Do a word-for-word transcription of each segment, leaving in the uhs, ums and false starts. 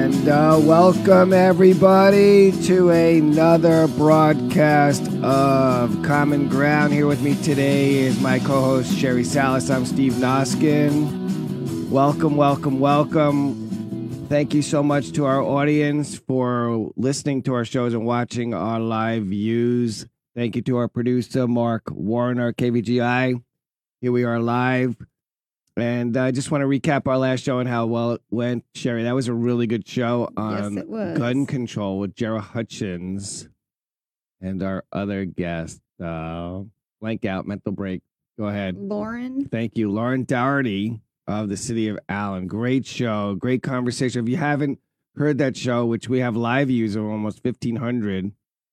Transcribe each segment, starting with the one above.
And uh, welcome everybody to another broadcast of Common Ground. Here with me today is my co-host Sherry Salas. I'm Steve Noskin. Welcome, welcome, welcome. Thank you so much to our audience for listening to our shows and watching our live views. Thank you to our producer Mark Warner, K V G I. Here we are live. And I just want to recap our last show and how well it went. Sherry, that was a really good show on yes, it was. gun control with Jera Hutchins and our other guest. Uh, blank out, mental break. Go ahead. Lauren. Thank you. Lauren Dougherty of the city of Allen. Great show. Great conversation. If you haven't heard that show, which we have live views of almost fifteen hundred,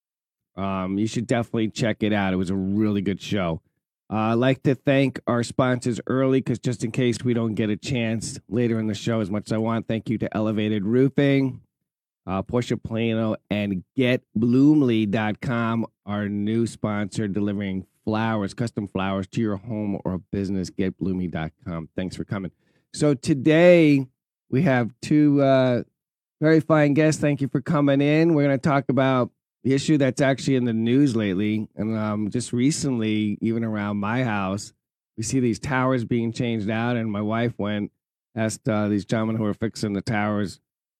um, you should definitely check it out. It was a really good show. Uh, I'd like to thank our sponsors early because just in case we don't get a chance later in the show as much as I want, thank you to Elevated Roofing, uh, Portia Plano, and Get Bloomly dot com, our new sponsor delivering flowers, custom flowers to your home or business, Get Bloomly dot com. Thanks for coming. So today we have two uh, very fine guests. Thank you for coming in. We're going to talk about the issue that's actually in the news lately, and um, just recently, even around my house, we see these towers being changed out, and my wife went, asked uh, these gentlemen who are fixing the towers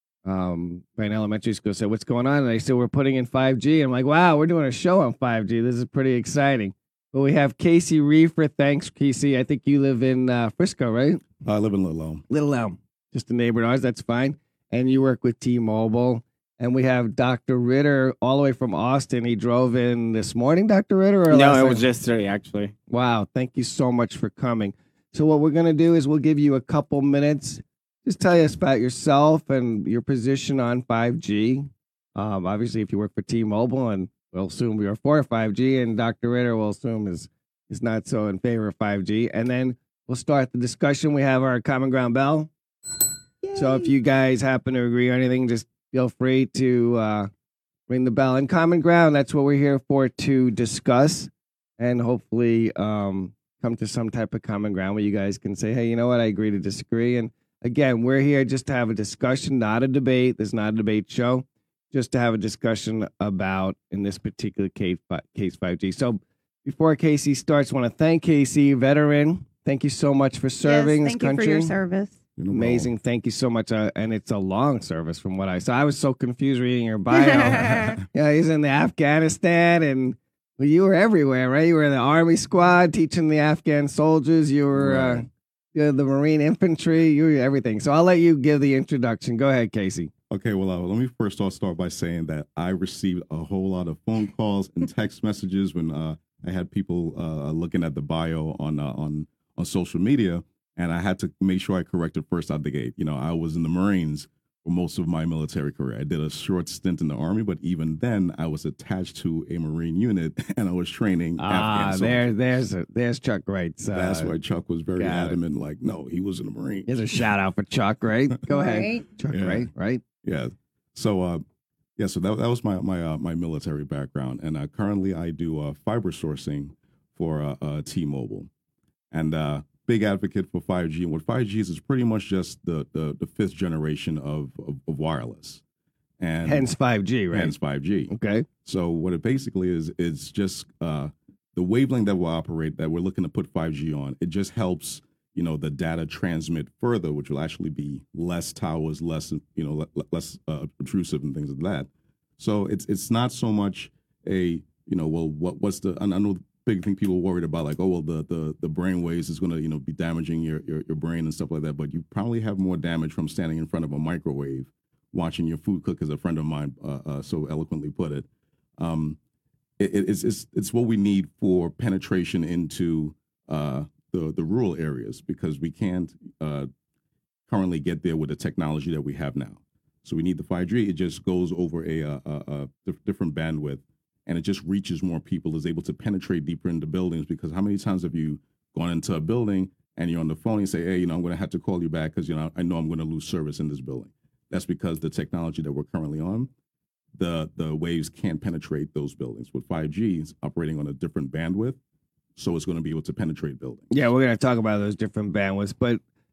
um, by an elementary school, said, what's going on? And they said, we're putting in five G. I'm like, wow, we're doing a show on five G. This is pretty exciting. But we have Casey Reefer. Thanks, Casey. I think you live in uh, Frisco, right? I live in Little Elm. Little Elm. Just a neighbor of ours. That's fine. And you work with T-Mobile. And we have Doctor Ritter all the way from Austin. He drove in this morning, Doctor Ritter? Or no, it was yesterday, actually. Wow. Thank you so much for coming. So what we're going to do is we'll give you a couple minutes. Just tell us about yourself and your position on five G. Um, obviously, if you work for T-Mobile, and we'll assume you're for five G, and Doctor Ritter will assume is, is not so in favor of five G. And then we'll start the discussion. We have our Common Ground bell. Yay. So if you guys happen to agree on anything, just feel free to uh, ring the bell. And Common Ground, that's what we're here for, to discuss and hopefully um, come to some type of common ground where you guys can say, hey, you know what, I agree to disagree. And again, we're here just to have a discussion, not a debate. This is not a debate show, just to have a discussion about, in this particular case, case five G. So before Casey starts, I want to thank Casey, veteran. Thank you so much for serving yes, this country. Thank you for your service. Amazing. Thank you so much. Uh, and it's a long service from what I saw. I was so confused reading your bio. Yeah, he's in the Afghanistan, and well, you were everywhere, right? You were in the Army squad teaching the Afghan soldiers. You were right. uh, you were the Marine infantry. You were everything. So I'll let you give the introduction. Go ahead, Casey. Okay, well, uh, let me first off start by saying that I received a whole lot of phone calls and text messages when uh, I had people uh, looking at the bio on uh, on on social media. And I had to make sure I corrected first out the gate. You know, I was in the Marines for most of my military career. I did a short stint in the Army, but even then, I was attached to a Marine unit, and I was training ah, Afghan there, there's a, there's Chuck Wright's. Uh, That's why Chuck was very adamant, it. like, no, he was in the Marine. Here's a shout out for Chuck, right? Go ahead, right. Chuck, yeah. right, right? Yeah. So, uh, yeah, so that that was my my uh, my military background, and uh, currently I do uh, fiber sourcing for uh, uh, T-Mobile, and. Uh, Big advocate for five G. And what five G is is pretty much just the the, the fifth generation of, of, of wireless. And hence five G, right? Hence five G. Okay. So what it basically is, is just uh, the wavelength that will operate, that we're looking to put five G on. It just helps, you know, the data transmit further, which will actually be less towers, less, you know, less uh, obtrusive and things like that. So it's it's not so much a, you know, well, what what's the, I know big thing people worried about, like, oh, well, the the the brain waves is going to, you know, be damaging your, your your brain and stuff like that. But you probably have more damage from standing in front of a microwave, watching your food cook, as a friend of mine uh, uh, so eloquently put it. Um, it it's, it's it's what we need for penetration into uh, the the rural areas, because we can't uh, currently get there with the technology that we have now. So we need the five G. It just goes over a, a, a, a different bandwidth. And it just reaches more people, is able to penetrate deeper into buildings. Because how many times have you gone into a building and you're on the phone and you say, hey, you know, I'm going to have to call you back because, you know, I know I'm going to lose service in this building. That's because the technology that we're currently on, the the waves can't penetrate those buildings. With five G, it's operating on a different bandwidth, so it's going to be able to penetrate buildings. Yeah, we're going to talk about those different bandwidths. But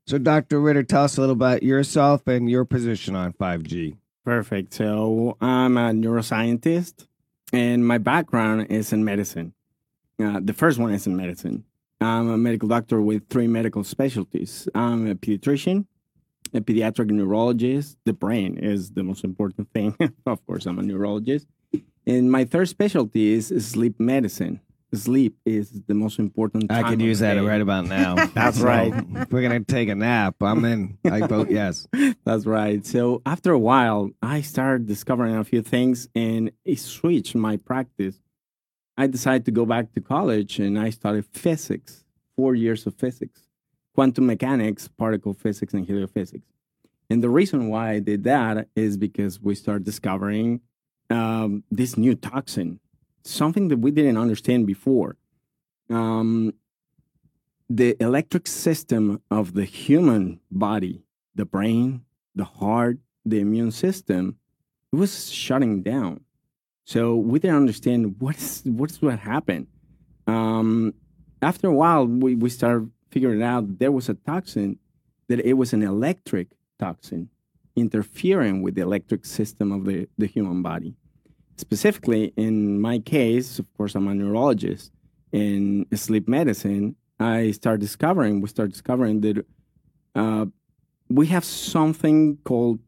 So, Doctor Ritter, tell us a little about yourself and your position on five G. Perfect. So I'm a neuroscientist, and my background is in medicine. Uh, the first one is in medicine. I'm a medical doctor with three medical specialties. I'm a pediatrician, a pediatric neurologist. The brain is the most important thing. Of course, I'm a neurologist. And my third specialty is sleep medicine. Sleep is the most important time I could of use the that day. right about now. That's So, right. If we're going to take a nap, I'm in. I vote yes. That's right. So after a while, I started discovering a few things and it switched my practice. I decided to go back to college and I studied physics, four years of physics, quantum mechanics, particle physics, and heliophysics. And the reason why I did that is because we started discovering um, this new toxin, something that we didn't understand before. Um, the electric system of the human body, the brain, the heart, the immune system, it was shutting down. So we didn't understand what's what's what happened. Um, after a while, we, we started figuring out there was a toxin, that it was an electric toxin interfering with the electric system of the, the human body. Specifically, in my case, of course, I'm a neurologist. In sleep medicine, I start discovering, we start discovering that uh, we have something called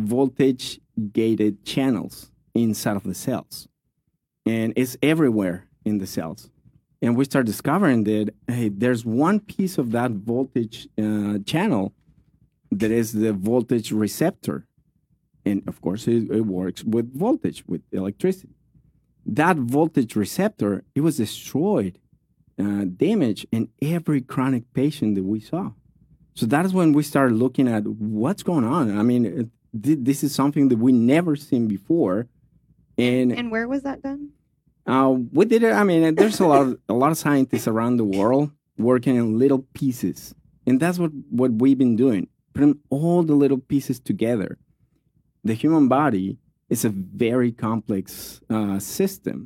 voltage-gated channels inside of the cells. And it's everywhere in the cells. And we start discovering that, hey, there's one piece of that voltage uh, channel that is the voltage receptor. And of course, it, it works with voltage, with electricity. That voltage receptor, it was destroyed, uh, damaged in every chronic patient that we saw. So that is when we started looking at what's going on. I mean, it, th- this is something that we never seen before. And, And where was that done? uh, we did it. I mean, there's a lot of a lot of scientists around the world working in little pieces, and that's what what we've been doing, putting all the little pieces together. The human body is a very complex uh, system,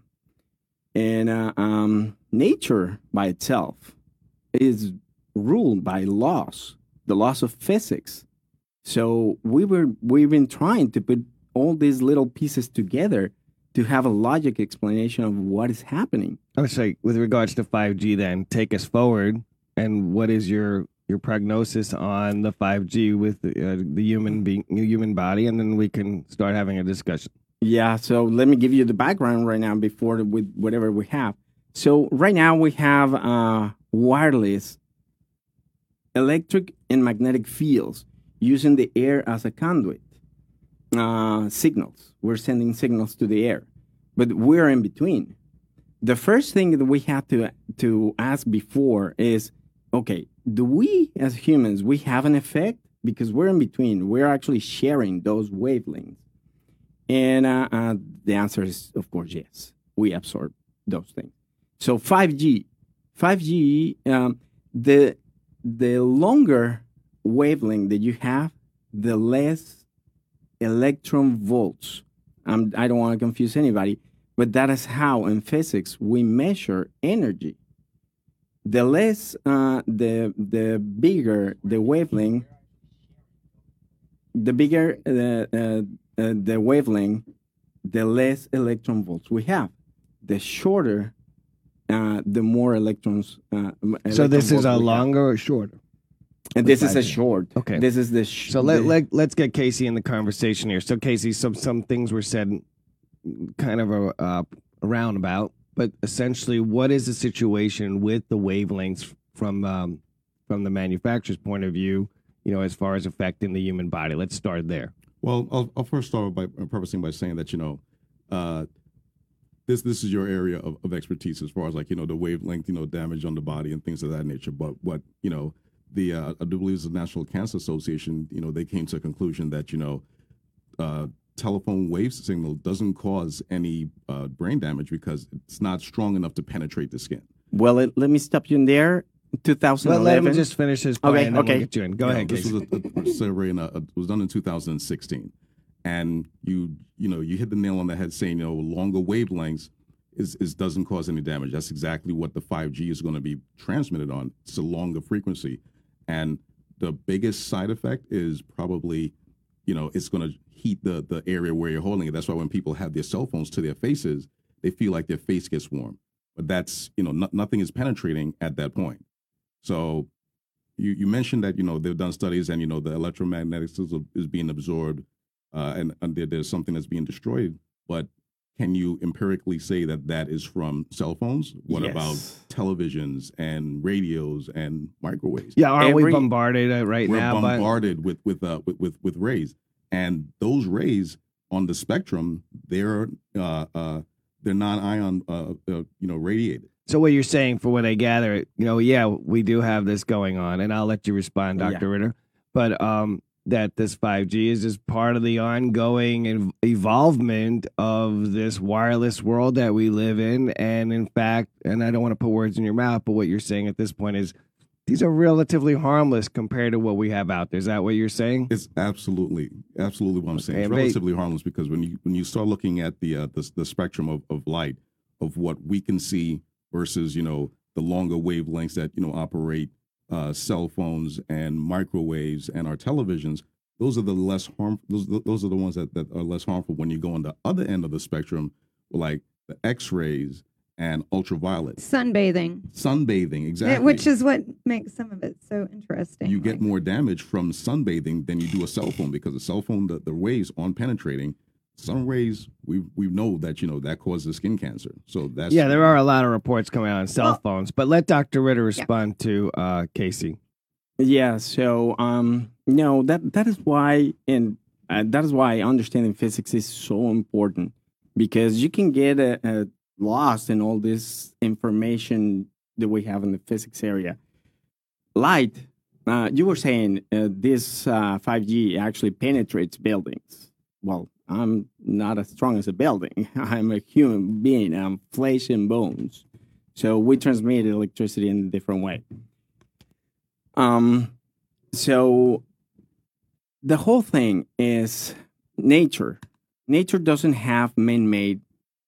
and uh, um, nature by itself is ruled by laws, the laws of physics. So we were we've been trying to put all these little pieces together to have a logic explanation of what is happening. I would say, with regards to five G, then take us forward, and what is your your prognosis on the five G with the, uh, the human being, human body, and then we can start having a discussion. Yeah, so let me give you the background right now before the, with whatever we have. So right now we have uh, wireless electric and magnetic fields using the air as a conduit. Uh, signals. We're sending signals to the air, but we're in between. The first thing that we have to to ask before is, okay, do we as humans, we have an effect? Because we're in between. We're actually sharing those wavelengths. And uh, uh, the answer is, of course, yes. We absorb those things. So five G. five G, um, the, the longer wavelength that you have, the less electron volts. Um, I don't want to confuse anybody, but that is how in physics we measure energy. The less, uh, the the bigger the wavelength, the bigger the uh, uh, the wavelength, the less electron volts we have. The shorter, uh, the more electrons. Uh, So this is electron volts a we have. longer or shorter? And this is a five G. short. Okay. This is the. Sh- So let, the- let, let's get Casey in the conversation here. So, Casey, some, some things were said kind of a, uh, a roundabout, but essentially, what is the situation with the wavelengths from um, from the manufacturer's point of view, you know, as far as affecting the human body? Let's start there. Well, I'll, I'll first start by prefacing by saying that, you know, uh, this this is your area of, of expertise as far as, like, you know, the wavelength, you know, damage on the body and things of that nature. But what, you know, the, uh, I do believe it's the National Cancer Association, you know, they came to a conclusion that, you know, uh, telephone wave signal doesn't cause any uh, brain damage because it's not strong enough to penetrate the skin. well, let, let me stop you in there. Let, twenty eleven. let him just finish his point, Okay, and then okay. we'll get you in. Go You know, ahead, This Casey. was a, a survey and a, a, it was done in two thousand sixteen, and you you know you hit the nail on the head saying, you know, longer wavelengths is, is doesn't cause any damage. That's exactly what the five G is going to be transmitted on. It's a longer frequency, and the biggest side effect is probably, you know, it's going to heat the the area where you're holding it. That's why when people have their cell phones to their faces, they feel like their face gets warm. But that's, you know, no, nothing is penetrating at that point. So you, you mentioned that, you know, they've done studies and, you know, the electromagnetics is, is being absorbed uh, and, and there, there's something that's being destroyed. But can you empirically say that that is from cell phones? What Yes. about televisions and radios and microwaves? Yeah, aren't we Every- bombarded uh, right We're now? by- bombarded with with, uh, with with with rays, and those rays on the spectrum, they're uh, uh, they're non-ion, uh, uh, you know, radiated. So what you're saying, for what I gather, you know, yeah, we do have this going on, and I'll let you respond, Doctor Yeah. Ritter. But um, that this five G is just part of the ongoing ev- evolvement of this wireless world that we live in, and in fact, and I don't want to put words in your mouth, but what you're saying at this point is these are relatively harmless compared to what we have out there. Is that what you're saying? It's absolutely, absolutely what I'm saying. Okay, It's mate. relatively harmless because when you when you start looking at the uh, the, the spectrum of, of light of what we can see versus, you know, the longer wavelengths that, you know, operate uh, cell phones and microwaves and our televisions, those are the less harm. Those those are the ones that, that are less harmful. When you go on the other end of the spectrum, like the X-rays and ultraviolet, Sunbathing, sunbathing, eh, exactly, which is what makes some of it so interesting. you get like- more damage from sunbathing than you do a cell phone because a cell phone, the, the rays aren't penetrating. Sun rays, we we know that, you know, that causes skin cancer. So that's Yeah, there are a lot of reports coming out on cell Well- phones, but let Doctor Ritter respond to uh, Casey. Yeah, so um, no, that that is why, and uh, that is why understanding physics is so important, because you can get uh, uh, lost in all this information that we have in the physics area. Light, uh, you were saying uh, this uh, five G actually penetrates buildings. Well, I'm not as strong as a building. I'm a human being. I'm flesh and bones. So we transmit electricity in a different way. Um, so the whole thing is nature. Nature doesn't have man-made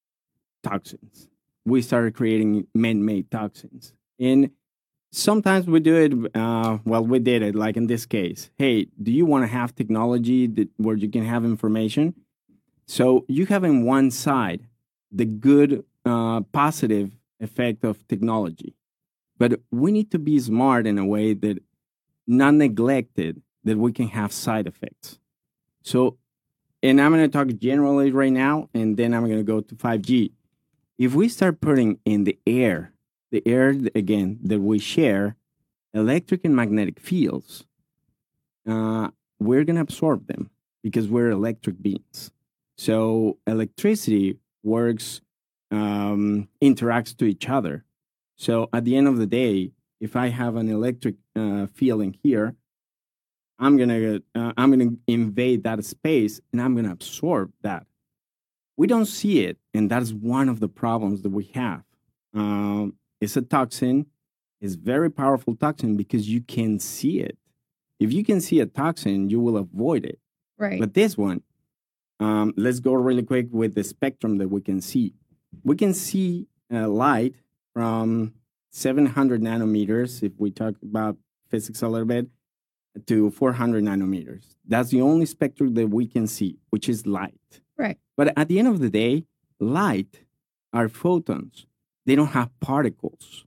toxins. We started creating man-made toxins. And sometimes we do it, uh, well, we did it, like in this case. Hey, do you want to have technology that, where you can have information? So you have in one side the good, uh, positive effect of technology. But we need to be smart in a way that not neglected that we can have side effects. So, and I'm going to talk generally right now, and then I'm going to go to five G. If we start putting in the air, the air, again, that we share, electric and magnetic fields, uh, we're going to absorb them because we're electric beings. So electricity works, um, interacts to each other. So at the end of the day, if I have an electric uh, field in here, I'm gonna uh, I'm gonna invade that space and I'm gonna absorb that. We don't see it, and that's one of the problems that we have. Um, it's a toxin. It's very powerful toxin because you can see it. If you can see a toxin, you will avoid it. right. But this one, um, let's go really quick with the spectrum that we can see. We can see uh, light from seven hundred nanometers, if we talk about physics a little bit, to four hundred nanometers. That's the only spectrum that we can see, which is light. Right. But at the end of the day, light are photons. They don't have particles.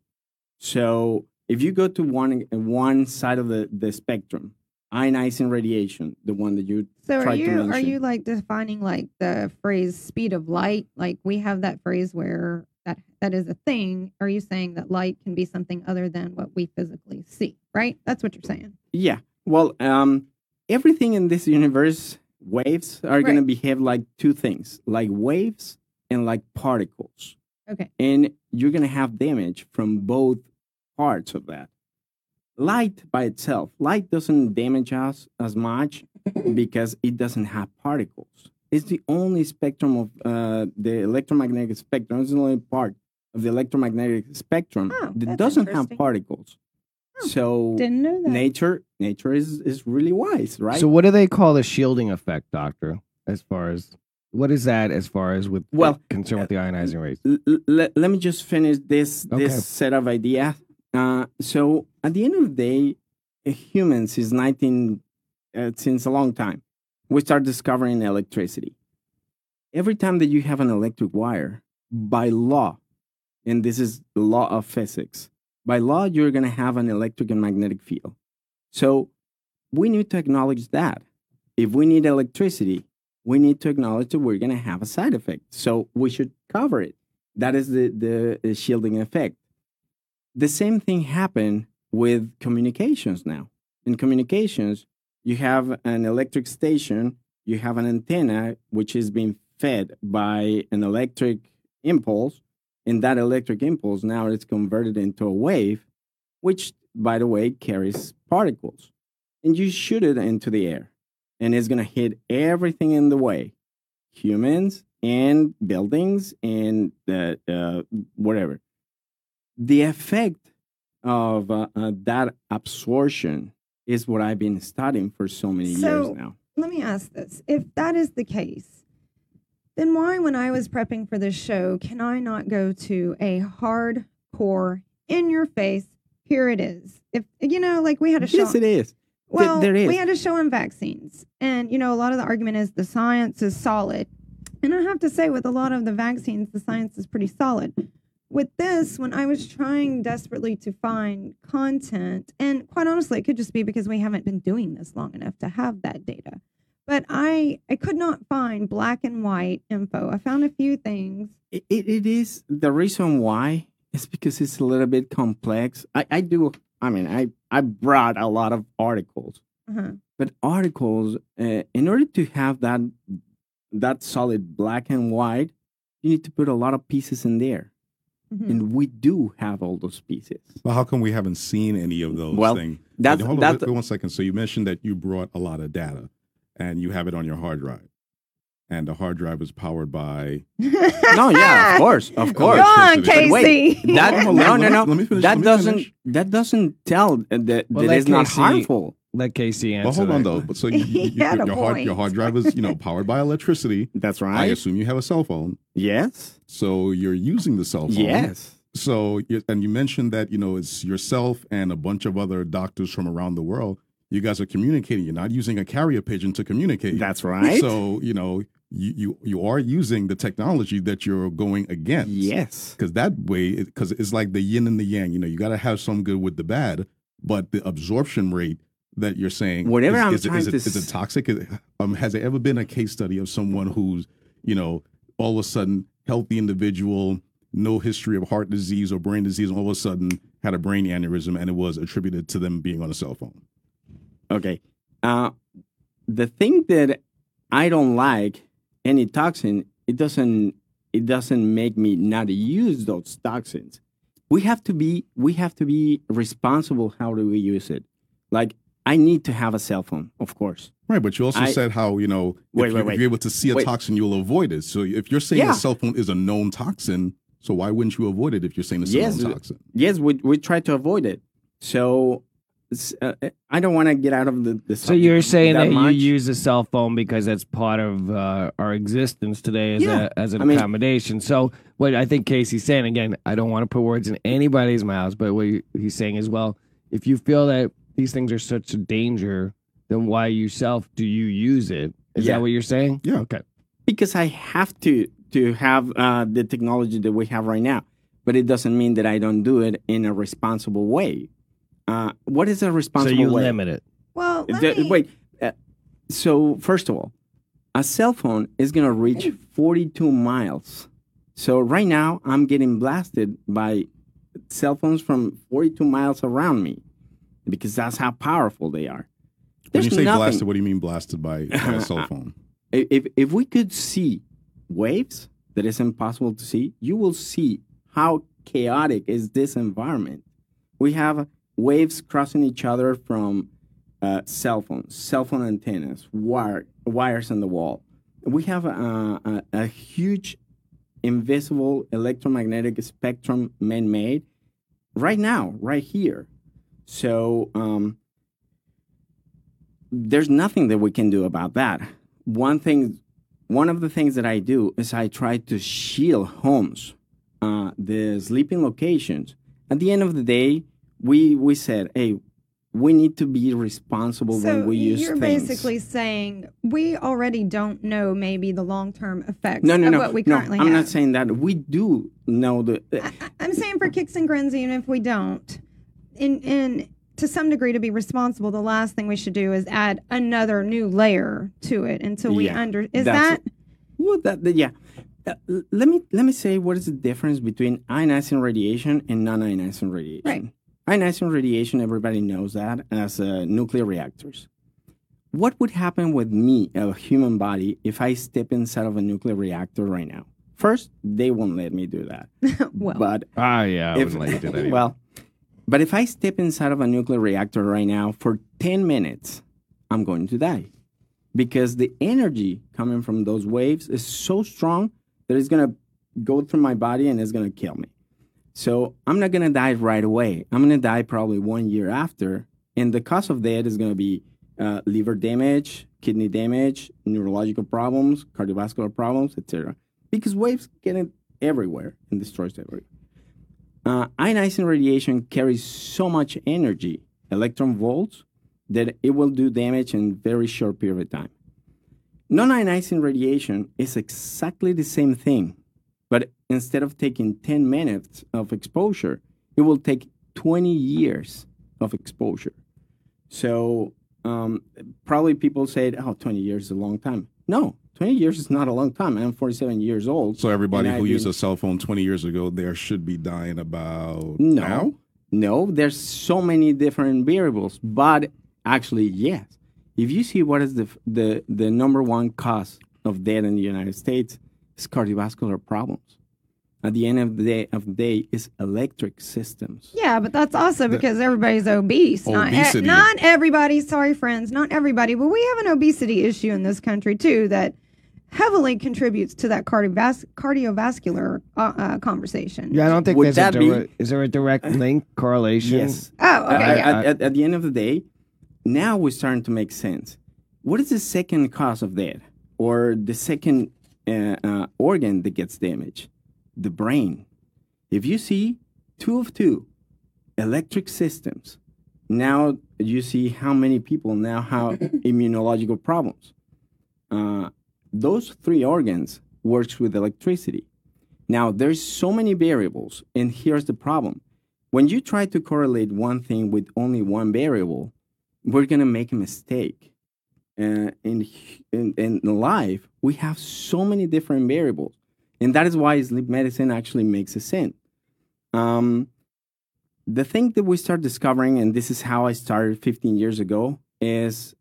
So if you go to one one side of the, the spectrum, ionizing radiation, the one that you So are tried to you mention. are you like defining like the phrase speed of light? Like we have that phrase where that that is a thing. Are you saying that light can be something other than what we physically see? Right? That's what you're saying. Yeah. Well, um, everything in this universe, waves are going to Right. behave like two things, like waves and like particles. Okay. And you're going to have damage from both parts of that. Light by itself, light doesn't damage us as much because it doesn't have particles. It's the only spectrum of uh, the electromagnetic spectrum. It's the only part of the electromagnetic spectrum Oh, that that's doesn't have interesting. particles. Oh, So Didn't know that. nature nature is is really wise, right? So what do they call the shielding effect, Doctor? As far as what is that as far as with Well, concern with the ionizing rays? L- l- let, let me just finish this Okay. this set of ideas. Uh, so at the end of the day, humans since nineteen uh, since a long time, we start discovering electricity. Every time that you have an electric wire, by law, and this is the law of physics, by law, you're going to have an electric and magnetic field. So we need to acknowledge that. If we need electricity, we need to acknowledge that we're going to have a side effect. So we should cover it. That is the, the, the shielding effect. The same thing happened with communications now. In communications, you have an electric station, you have an antenna, which is being fed by an electric impulse, and that electric impulse now is converted into a wave, which, by the way, carries particles. And you shoot it into the air, and it's going to hit everything in the way, humans and buildings and uh, uh, whatever. The effect of uh, uh, that absorption is what I've been studying for so many So- years now. Let me ask this. If that is the case, then why, when I was prepping for this show, can I not go to a hardcore, in your face, here it is? If, you know, like we had a show. Yes, it is. Th- Well, there is. we had a show on vaccines. And, you know, a lot of the argument is the science is solid. And I have to say, with a lot of the vaccines, the science is pretty solid. With this, when I was trying desperately to find content, and quite honestly, it could just be because we haven't been doing this long enough to have that data. But I, I could not find black and white info. I found a few things. It, it, it is. The reason why is because it's a little bit complex. I, I do, I mean, I, I brought a lot of articles. Uh-huh. But articles, uh, in order to have that that solid black and white, you need to put a lot of pieces in there. Mhm. And we do have all those pieces. Well, how come we haven't seen any of those Well, things? that's- Wait, hold on, that's- wait, wait one second. So you mentioned that you brought a lot of data, and you have it on your hard drive, and the hard drive is powered by. No, yeah, of course, of Go course. on, Electricity. But wait, Casey. that Hold on, no, let no, me- no. let me finish, that let me doesn't finish. that doesn't tell that, that Well, let it's not Casey- harmful. Let Casey answer. Well, hold on that. though. But so you, you, He you, had your, a hard, your point. hard drive is you know powered by electricity. That's I right. assume you have a cell phone, Yes. so you're using the cell phone. Yes. So, you- and you mentioned that, you know, it's yourself and a bunch of other doctors from around the world. You guys are communicating. You're not using a carrier pigeon to communicate. That's right. So, you know, you, you, you are using the technology that you're going against. Yes. Because that way, because it's like the yin and the yang. You know, you got to have some good with the bad, but the absorption rate that you're saying, Whatever is, I'm is, it- trying is, it, to is it s- toxic? Is it- Um, has there ever been a case study of someone who's, you know, all of a sudden healthy individual, no history of heart disease or brain disease, and all of a sudden had a brain aneurysm, and it was attributed to them being on a cell phone? Okay. Uh, the thing that I don't like any toxin, it doesn't it doesn't make me not use those toxins. We have to be we have to be responsible how do we use it. Like I need to have a cell phone, of course. Right, but you also I- said how, you know, if, Wait, you, wait, if wait. you're able to see a Wait. toxin, you'll avoid it. So if you're saying Yeah. a cell phone is a known toxin, so why wouldn't you avoid it if you're saying it's Yes, a known toxin? Yes, we we try to avoid it. So s- uh, I don't want to get out of the, the So you're subject saying that, much. you use a cell phone because that's part of uh, our existence today as Yeah. a as an I mean- accommodation. So what I think Casey's saying, again, I don't want to put words in anybody's mouths, but what he- he's saying is, well, if you feel that these things are such a danger, then why yourself do you use it? Is Yeah. that what you're saying? Yeah. Okay. Because I have to to have uh, the technology that we have right now, but it doesn't mean that I don't do it in a responsible way. Uh, what is a So responsible you way? limit it. Well, let The- me, wait. Uh, so first of all, a cell phone is gonna reach forty-two miles. So right now I'm getting blasted by cell phones from forty-two miles around me because that's how powerful they are. When There's you say nothing. blasted, what do you mean blasted by, by a cell phone? If if we could see waves that is impossible to see, you will see how chaotic is this environment. We have waves crossing each other from uh, cell phones, cell phone antennas, wire, wires on the wall. We have a, a, a huge invisible electromagnetic spectrum man-made right now, right here. So um, there's nothing that we can do about that. One thing, one of the things that I do is I try to shield homes, uh, the sleeping locations. At the end of the day, we we said, hey, we need to be responsible So when we use you're things. basically saying we already don't know maybe the long-term effects no, no, of no, what we no. currently I'm have. not saying that. We do know the. I, I- I'm saying for kicks and grins, even if we don't, in in to some degree, to be responsible, the last thing we should do is add another new layer to it until we Yeah, under. Is that's- that Well, that, that- yeah. Uh, l- let me let me say what is the difference between ionizing radiation and non-ionizing radiation. Right. Ionizing radiation, everybody knows that as uh, nuclear reactors. What would happen with me, a human body, if I step inside of a nuclear reactor right now? First, they won't let me do that. well? But Ah, yeah, I if, wouldn't let you do that. either. well, but if I step inside of a nuclear reactor right now for ten minutes, I'm going to die because the energy coming from those waves is so strong that it's going to go through my body and it's going to kill me. So I'm not going to die right away. I'm going to die probably one year after. And the cause of death is going to be uh, liver damage, kidney damage, neurological problems, cardiovascular problems, et cetera. Because waves get in everywhere and destroys everywhere. Uh, ionizing radiation carries so much energy, electron volts, that it will do damage in a very short period of time. Non-ionizing radiation is exactly the same thing, but instead of taking ten minutes of exposure, it will take twenty years of exposure. So um, probably people said, oh, twenty years is a long time. No, twenty years is not a long time. I'm forty-seven years old. So everybody and who I've used been- a cell phone twenty years ago, there should be dying about No, now? no, there's so many different variables, but actually, yes. If you see what is the the the number one cause of death in the United States, is cardiovascular problems. At the end of the day, of the day, is electric systems. Yeah, but that's also because everybody's obese. Not, e- Obesity. not everybody. Sorry, friends, not everybody. But we have an obesity issue in this country too that heavily contributes to that cardiovas- cardiovascular uh, uh, conversation. yeah, I don't think Would there's that a be- direct, is there a direct link correlation? Yes. Oh, okay. At- yeah. at, at, at the end of the day, now we're starting to make sense. What is the second cause of death, or the second uh, uh, organ that gets damaged? The brain. If you see two of two electric systems, now you see how many people now have immunological problems. Uh, those three organs works with electricity. Now there's so many variables, and here's the problem. When you try to correlate one thing with only one variable, we're gonna make a mistake. Uh, in, in in life, we have so many different variables. And that is why sleep medicine actually makes a sense. Um, the thing that we start discovering, and this is how I started fifteen years ago, is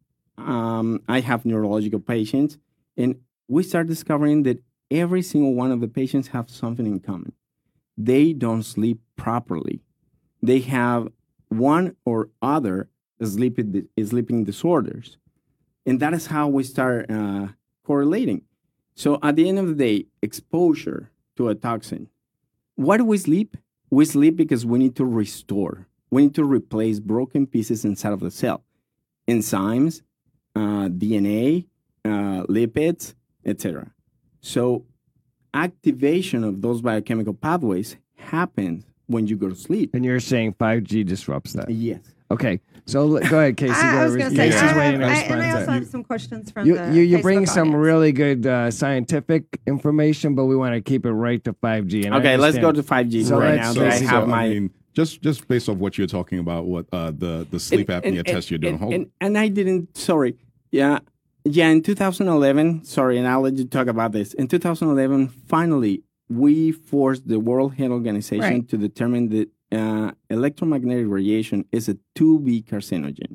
um, I have neurological patients, and we start discovering that every single one of the patients have something in common. They don't sleep properly. They have one or other sleeping, sleeping disorders. And that is how we start uh, correlating. So at the end of the day, exposure to a toxin. Why do we sleep? We sleep because we need to restore. We need to replace broken pieces inside of the cell. Enzymes, uh, D N A, uh, lipids, et cetera. So activation of those biochemical pathways happens when you go to sleep. And you're saying five G disrupts that. Yes. Okay, so l- go ahead, Casey. I, I go was over- going to say, I, Casey's have, waiting to I, respond and I to also that. have some questions from You, the you, you Facebook bring some audience. really good uh, scientific information, but we want to keep it right to five G. And I Okay, let's go understand. to five G So right let's- now. so- that I so, have I my mean, just just based off what you're talking about, what uh, the the sleep And- apnea and- test you're doing. And, Hold and, and I didn't, sorry. Yeah. Yeah, in two thousand eleven, sorry, and I'll let you talk about this. In two thousand eleven, finally, we forced the World Health Organization Right. to determine that uh, electromagnetic radiation is a two B carcinogen.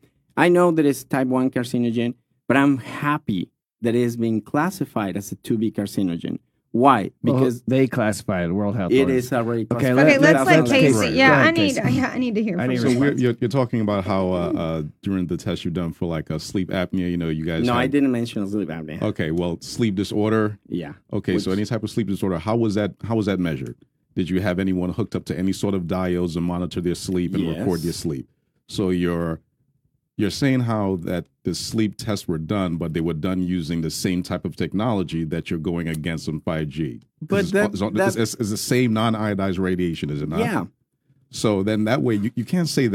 I know that it's type one carcinogen, but I'm happy that it is being classified as a two B carcinogen. Why? Well, Because they classify it, World Health it Organization. is already Okay, classified. let- Okay, in let's let let's- Casey. Right. Yeah, Go ahead, I need. Casey. Yeah, I need to hear I from need you. So we're, response. you're, you're talking about how uh, uh, during the test you've done for like a sleep apnea, you know, you guys. No, had- I didn't mention sleep apnea. Okay, well, sleep disorder. Yeah. Okay, so Which- any type of sleep disorder, how was that? How was that measured? Did you have anyone hooked up to any sort of diodes and monitor their sleep and record Yes. their sleep? So you're you're saying how that the sleep tests were done, but they were done using the same type of technology that you're going against on five G. But it's, that- it's, that- it's, it's the same non-iodized radiation, is it not? Yeah. So then that way you, you can't say that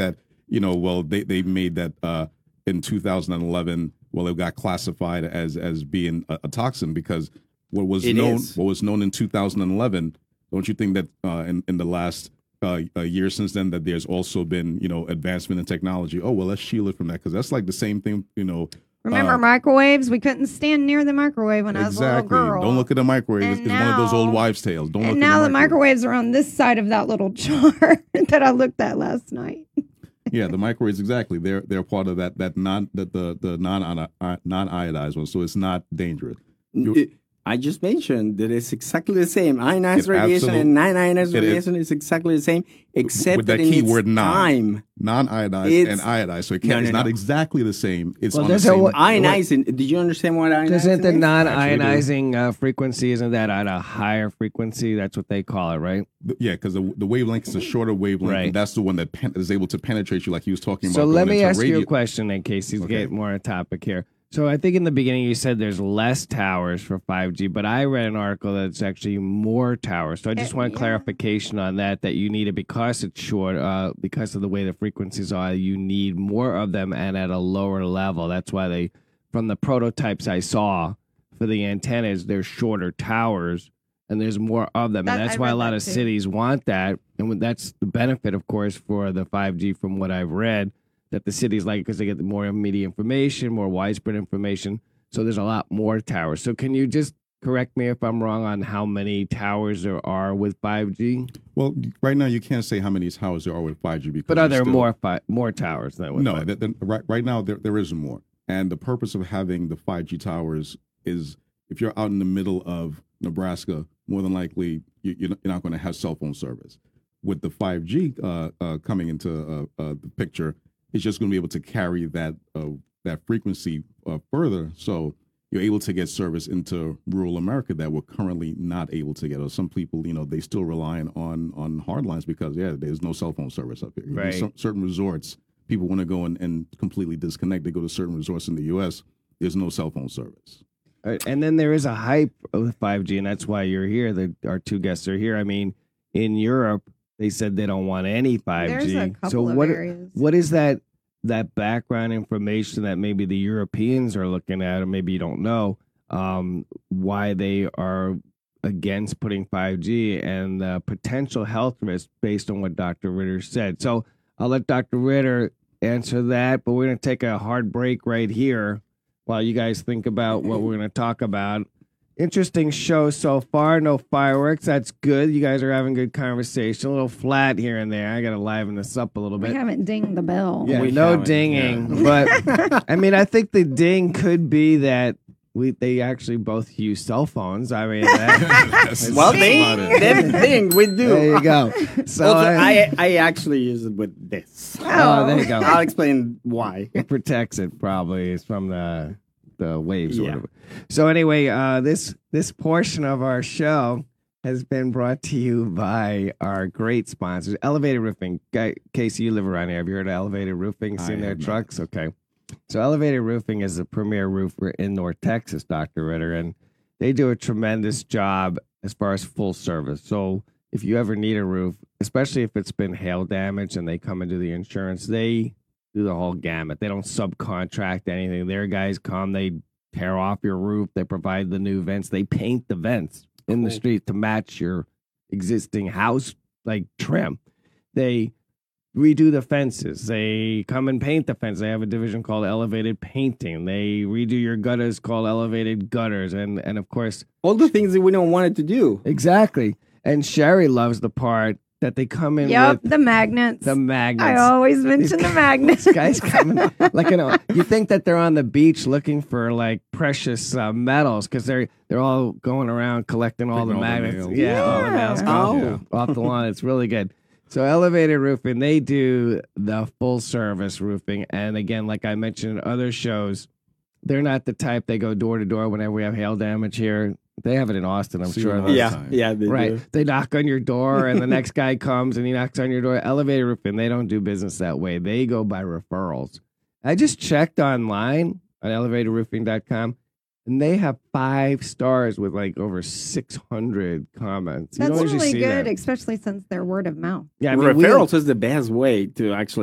you know, well, they, they made that uh, in two thousand eleven, well, it got classified as as being a, a toxin because what was It known is. what was known in two thousand eleven. Don't you think that uh, in in the last uh, a year since then that there's also been, you know, advancement in technology? Oh well, let's shield it from that because that's like the same thing, you know. Remember uh, microwaves? We couldn't stand near the microwave when I was a exactly. little girl. Don't look at the microwave. And It's, it's one of those old now- wives' tales. Don't look And at now the the microwave. microwaves are on this side of that little jar that I looked at last night. Yeah, the microwaves exactly. They're they're part of that that non that the the non non iodized one, so it's not dangerous. You- It- I just mentioned that it's exactly the same. Ionized It radiation absolute- and non-ionized it is. radiation is exactly the same, except With that that in keyword its non. time. Non-iodized It's- and iodized, so it No, can't, no, it's not no. exactly the same. It's Well, on the there's a same. wa- Ionizing. Did you understand what ionizing Doesn't the is? non-ionizing uh, frequency, isn't that at a higher frequency? That's what they call it, right? yeah, because the, the wavelength is a shorter wavelength, Right. and that's the one that pen, is able to penetrate you, like he was talking about. So let going me into ask you a radio- question in case he's Okay. getting more on topic here. So I think in the beginning you said there's less towers for five G, but I read an article that it's actually more towers. So I just Uh, want yeah. clarification on that, that you need it because it's short, uh, because of the way the frequencies are, you need more of them and at a lower level. That's why they, from the prototypes I saw for the antennas, there's shorter towers and there's more of them. That- and that's I why a read lot that of too. cities want that. And that's the benefit, of course, for the five G from what I've read, that the cities like because they get more immediate information, more widespread information. So there's a lot more towers. So can you just correct me if I'm wrong on how many towers there are with five G? Well, right now you can't say how many towers there are with five G because But are there's there still- more fi- more towers than with No, five G? th- th- right right now there there isn't more. And the purpose of having the five G towers is if you're out in the middle of Nebraska, more than likely you, you're not going to have cell phone service. With the five G uh, uh, coming into uh, uh, the picture, it's just going to be able to carry that uh, that frequency uh, further. So you're able to get service into rural America that we're currently not able to get. Or some people, you know, they still relying on on hard lines because yeah, there's no cell phone service up here. Right. Some, certain resorts, people want to go and, and completely disconnect. They go to certain resorts in the U S. There's no cell phone service. All right, and then there is a hype with five G, and that's why you're here. The, our two guests are here. I mean, in Europe, they said they don't want any five G. There's a couple so of what? areas. What is that? That background information that maybe the Europeans are looking at, or maybe you don't know, um, why they are against putting five G and the potential health risk based on what Doctor Ritter said. So I'll let Doctor Ritter answer that, but we're going to take a hard break right here while you guys think about what we're going to talk about. Interesting show so far. No fireworks. That's good. You guys are having good conversation. A little flat here and there. I got to liven this up a little We bit. haven't dinged the bell. Yeah, We no haven't, dinging. But I mean, I think the ding could be that we they actually both use cell phones. I mean, that, That's Well, about they, it. them thing we do. there you go. So Also, uh, I I actually use it with this. oh, there you go. I'll explain why. It protects it probably. It's from the the waves or Yeah. whatever. So anyway, uh, this this portion of our show has been brought to you by our great sponsors, Elevated Roofing. Guy, Casey, you live around here. Have you heard of Elevated Roofing? I Seen their have not. trucks? Okay. So Elevated Roofing is the premier roofer in North Texas, Doctor Ritter, and they do a tremendous job as far as full service. So if you ever need a roof, especially if it's been hail damage and they come and do the insurance, they do the whole gamut. They don't subcontract anything. Their guys come, they tear off your roof, they provide the new vents, they paint the vents in the Cool. street to match your existing house like trim. They redo the fences. They come and paint the fence. They have a division called Elevated Painting. They redo your gutters called Elevated Gutters. And and of course, All the things that we don't want it to do. exactly. And Sherry loves the part that they come in Yep, with the magnets. the magnets. I always mention the magnets. These guys coming like you know, you think that they're on the beach looking for like precious uh, metals because they're they're all going around collecting all the Picking all the magnets. nails. yeah, all the Yeah. nails Oh. off, off the lawn. It's really good. So Elevated Roofing, they do the full service roofing, and again, like I mentioned in other shows, they're not the type they go door to door whenever we have hail damage here. They have it in Austin, I'm See sure. them all Those- the Yeah, time. yeah, they Right. do. They knock on your door and the next guy comes and he knocks on your door. Elevated Roofing, they don't do business that way. They go by referrals. I just checked online on elevated roofing dot com and they have five stars with like over six hundred comments. You That's don't usually really see good, that. especially since they're word of mouth. Yeah, I mean, we- Referrals is the best way to actually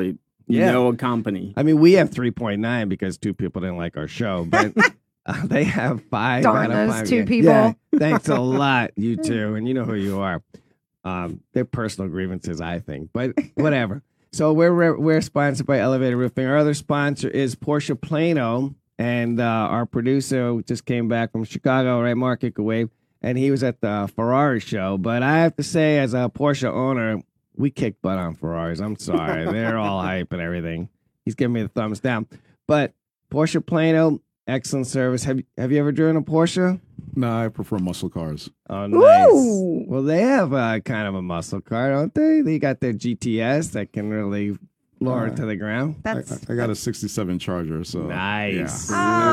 Yeah. no company. I mean, we have three point nine because two people didn't like our show, but uh, they have five Darn out of those five. two Yeah. people. Yeah. Thanks a lot, you two, and you know who you are. Um, they're personal grievances, I think, but whatever. So we're we're sponsored by Elevated Roofing. Our other sponsor is Porsche Plano, and uh, our producer just came back from Chicago, right, Mark Wave, and he was at the Ferrari show. But I have to say, as a Porsche owner, we kick butt on Ferraris. I'm sorry. They're all hype and everything. He's giving me the thumbs down. But Porsche Plano, excellent service. Have, have you ever driven a Porsche? No, I prefer muscle cars. Oh, nice. Ooh. Well, they have uh, kind of a muscle car, don't they? They got their G T S that can really lower it to the ground. I, That's I got a sixty-seven Charger, so Nice.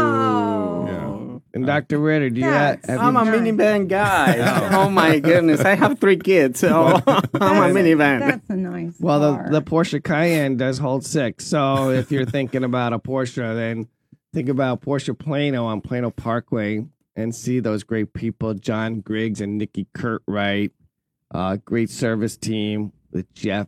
oh. Yeah. And Doctor Ritter, do you have, That's- have I'm you, a minivan guy. Oh my goodness. I have three kids, so I'm a minivan. That's a nice Well, the, car. the Porsche Cayenne does hold six. So if you're thinking about a Porsche, then think about Porsche Plano on Plano Parkway and see those great people, John Griggs and Nikki Curtright. Uh, great service team with Jeff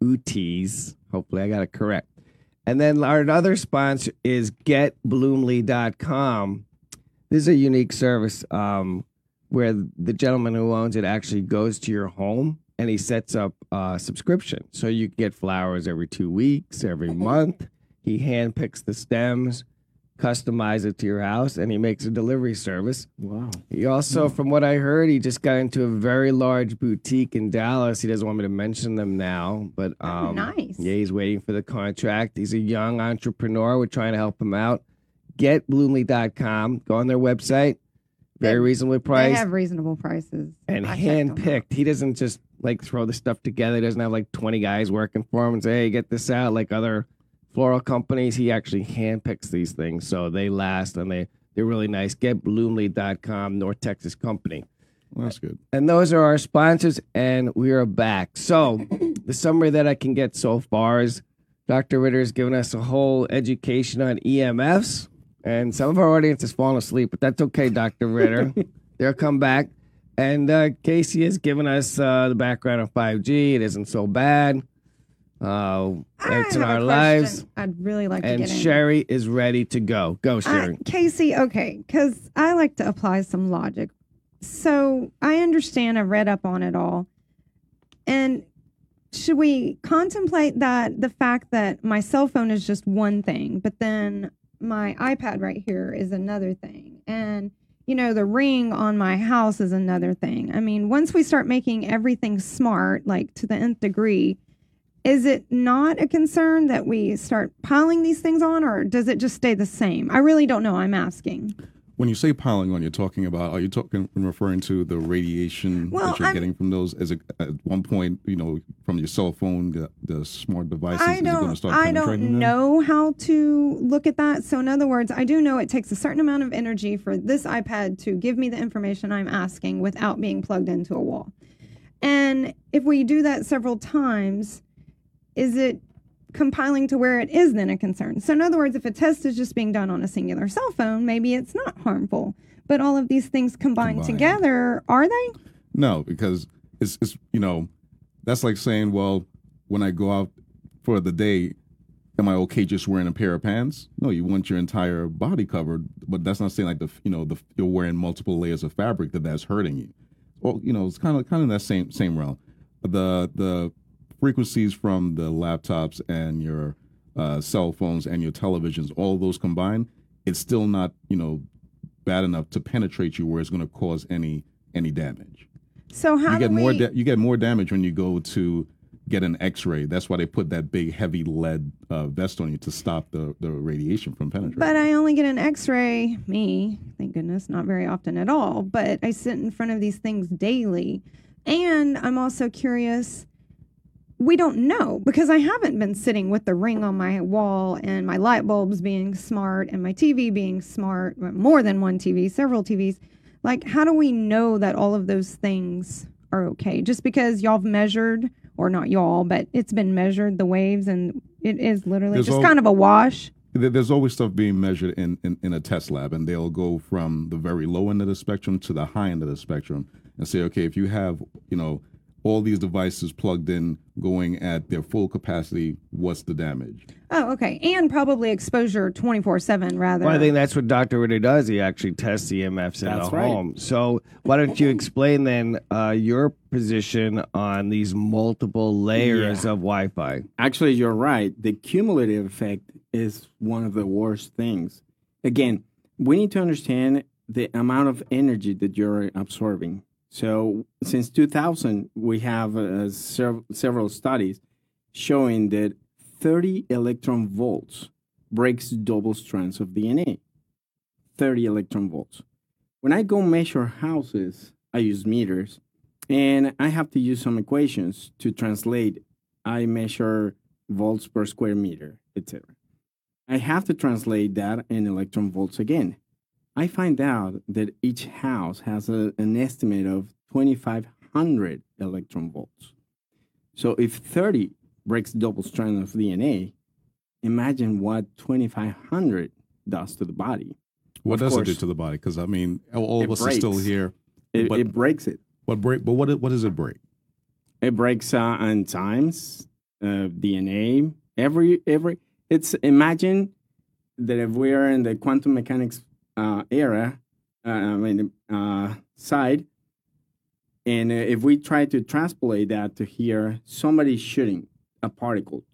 Utis. Hopefully I got it correct. And then our other sponsor is get bloomley dot com. This is a unique service um, where the gentleman who owns it actually goes to your home and he sets up a subscription. So you can get flowers every two weeks, every month. He handpicks the stems, customize it to your house, and he makes a delivery service. Wow. He also, from what I heard, he just got into a very large boutique in Dallas. He doesn't want me to mention them now, but um, Oh, nice. yeah, he's waiting for the contract. He's a young entrepreneur. We're trying to help him out. get bloomley dot com. Go on their website. Very They- reasonably They priced have reasonable prices. and I checked them out. hand-picked. He doesn't just like throw the stuff together. He doesn't have like twenty guys working for him and say, hey, get this out like other floral companies. He actually handpicks these things so they last and they, they're really nice. get bloomley dot com, North Texas company. Well, that's good. And those are our sponsors, and we are back. So the summary that I can get so far is Doctor Ritter has given us a whole education on E M Fs, and some of our audience has fallen asleep, but that's okay, Doctor Ritter. They'll come back. And uh, Casey has given us uh, the background of five G. It isn't so bad. Uh, I it's in have a our question lives. I'd really like to And get in. Sherry is ready to go. Go, Sherry. Uh, Casey, okay, because I like to apply some logic. So I understand, I've read up on it all. And should we contemplate that the fact that my cell phone is just one thing, but then my iPad right here is another thing? And, you know, the ring on my house is another thing. I mean, once we start making everything smart, like to the nth degree, is it not a concern that we start piling these things on, or does it just stay the same? I really don't know. I'm asking. When you say piling on, you're talking about, are you talking referring to the radiation Well, that you're I'm- getting from those? As a, at one point, you know, from your cell phone, the, the smart devices, I is it going to don't. start I penetrating don't them? know how to look at that. So in other words, I do know it takes a certain amount of energy for this iPad to give me the information I'm asking without being plugged into a wall. And if we do that several times, is it compiling to where it is then a concern? So in other words, if a test is just being done on a singular cell phone, maybe it's not harmful. But all of these things combined, Combined. together, are they? No, because it's, it's, you know, that's like saying, well, when I go out for the day, am I okay just wearing a pair of pants? No, you want your entire body covered, but that's not saying like the, you know, the you're wearing multiple layers of fabric that that's hurting you. Well, you know, it's kind of kind of that same same realm. The the frequencies from the laptops and your uh, cell phones and your televisions, all those combined, it's still not, you know, bad enough to penetrate you where it's going to cause any any damage. So how You get do more we... da- you get more damage when you go to get an X-ray. That's why they put that big heavy lead uh, vest on you to stop the, the radiation from penetrating. But I only get an x-ray, me, thank goodness, not very often at all, but I sit in front of these things daily. And I'm also curious, we don't know, because I haven't been sitting with the ring on my wall and my light bulbs being smart and my T V being smart, more than one T V, several T Vs. Like, how do we know that all of those things are okay? Just because y'all have measured, or not y'all, but it's been measured, the waves, and it is literally There's just al- kind of a wash. There- There's always stuff being measured in, in, in a test lab, and they'll go from the very low end of the spectrum to the high end of the spectrum and say, okay, if you have, you know, all these devices plugged in, going at their full capacity, what's the damage? Oh, okay. And probably exposure twenty-four seven rather. Well, I think that's what Doctor Ritter does. He actually tests E M Fs in That's the right. home. So why don't you explain then uh, your position on these multiple layers Yeah. of Wi-Fi? Actually, you're right. The cumulative effect is one of the worst things. Again, we need to understand the amount of energy that you're absorbing. So, since two thousand, we have uh, sev- several studies showing that thirty electron volts breaks double strands of D N A. thirty electron volts. When I go measure houses, I use meters, and I have to use some equations to translate. I measure volts per square meter, et cetera. I have to translate that in electron volts again. I find out that each house has a, an estimate of twenty-five hundred electron volts. So if thirty breaks double strand of D N A, imagine what twenty-five hundred does to the body. What Of does it course. do to the body? Because I mean, all It of us are still breaks. here. It, But- it breaks it. What break? But what? What does it break? It breaks uh, enzymes, uh, D N A. Every every. It's imagine that if we are in the quantum mechanics uh, era, uh, I mean uh, side, and uh, if we try to transpolate that to here, somebody's shooting a particle.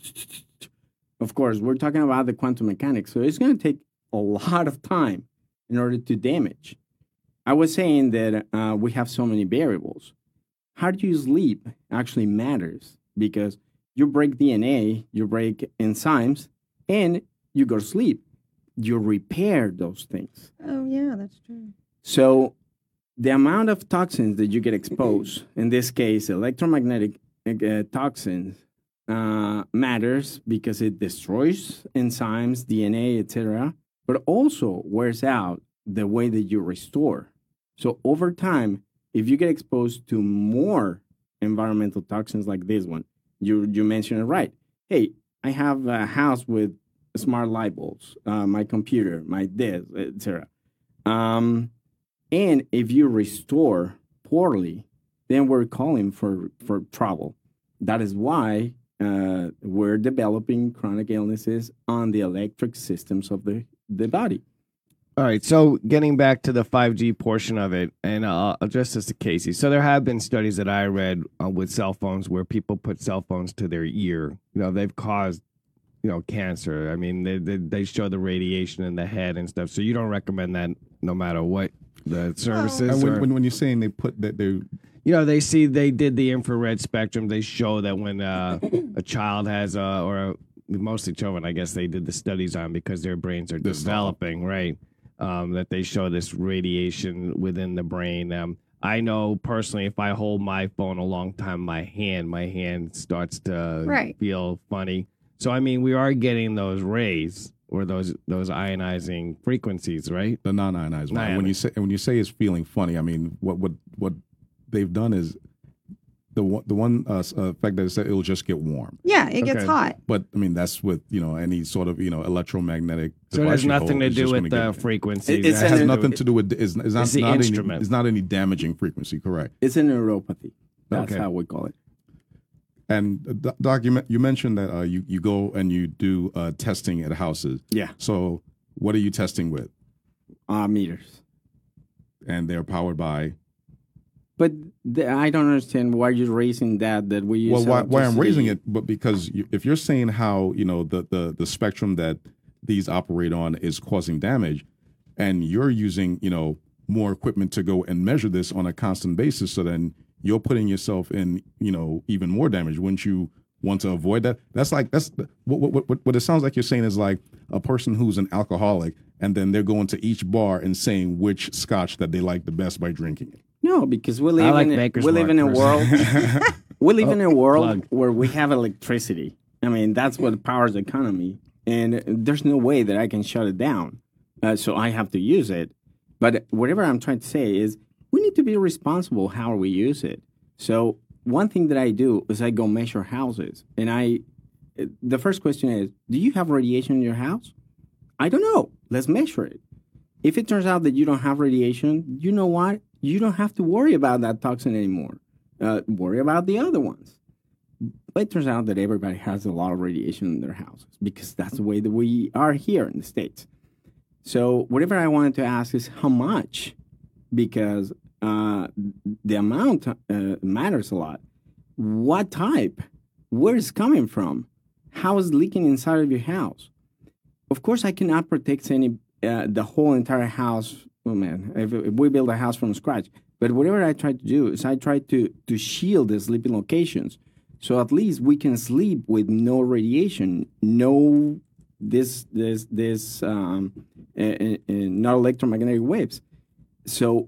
Of course, we're talking about the quantum mechanics, so it's going to take a lot of time in order to damage. I was saying that uh, we have so many variables. How do you sleep actually matters because you break D N A, you break enzymes, and you go to sleep. You repair those things. Oh, yeah, that's true. So the amount of toxins that you get exposed, in this case, electromagnetic uh, toxins, uh, matters because it destroys enzymes, D N A, et cetera, but also wears out the way that you restore. So over time, if you get exposed to more environmental toxins like this one, you you mentioned it right. Hey, I have a house with smart light bulbs, uh, my computer, my desk, et cetera. Um, and if you restore poorly, then we're calling for, for trouble. That is why uh, we're developing chronic illnesses on the electric systems of the, the body. All right, so getting back to the five G portion of it, and I'll address this to Casey. So there have been studies that I read uh, with cell phones where people put cell phones to their ear. You know, they've caused, you know, cancer. I mean, they, they, they show the radiation in the head and stuff. So you don't recommend that no matter what the services And when, or- when, when you're saying they put that they you know, they see they did the infrared spectrum. They show that when uh, a child has a, or a, mostly children, I guess they did the studies on because their brains are This stuff. developing, right? Um, that they show this radiation within the brain. Um, I know personally, if I hold my phone a long time, my hand, my hand starts to Right. feel funny. So I mean, we are getting those rays or those those ionizing frequencies, right? the non-ionized one. Non-ionized. When you say when you say it's feeling funny, I mean what what what they've done is the one the one uh, s- uh, effect that it said it'll just get warm. Yeah, it gets Okay. hot. But I mean that's with you know any sort of you know electromagnetic. So it device has you nothing hold, to it's do just with gonna the get- frequencies. It's It an- has an- nothing to do with it's, it's not, It's the not any, instrument. it's not any damaging frequency, correct? It's a neuropathy. That's Okay. how we call it. And uh, Doc, Doc, you, men- you mentioned that uh, you you go and you do uh, testing at houses. Yeah, So what are you testing with? uh, meters. And they're powered by. But the, I don't understand why you're raising that. That we use Well, why, why I'm raising electricity. it, but because you, if you're saying how you know the, the the spectrum that these operate on is causing damage, and you're using you know more equipment to go and measure this on a constant basis, so then you're putting yourself in you know even more damage. Wouldn't you want to avoid that? That's like that's what what what, what it sounds like you're saying is like a person who's an alcoholic, and then they're going to each bar and saying which scotch that they like the best by drinking it. No, because we live like in Maker's we live in a Mark world we live in a world plug. where we have electricity. I mean, that's what powers the economy, and there's no way that I can shut it down. Uh, so I have to use it. But whatever I'm trying to say is, we need to be responsible how we use it. So one thing that I do is I go measure houses, and I. The first question is, do you have radiation in your house? I don't know. Let's measure it. If it turns out that you don't have radiation, you know what? You don't have to worry about that toxin anymore. uh, worry about the other ones. But it turns out that everybody has a lot of radiation in their houses because that's the way that we are here in the States. So whatever I wanted to ask is how much, because uh, the amount uh, matters a lot. What type? Where it's coming from? How is leaking inside of your house? Of course, I cannot protect any uh, the whole entire house. Oh man, if, if we build a house from scratch. But whatever I try to do is I try to to shield the sleeping locations, so at least we can sleep with no radiation, no this this this um, uh, uh, not electromagnetic waves. So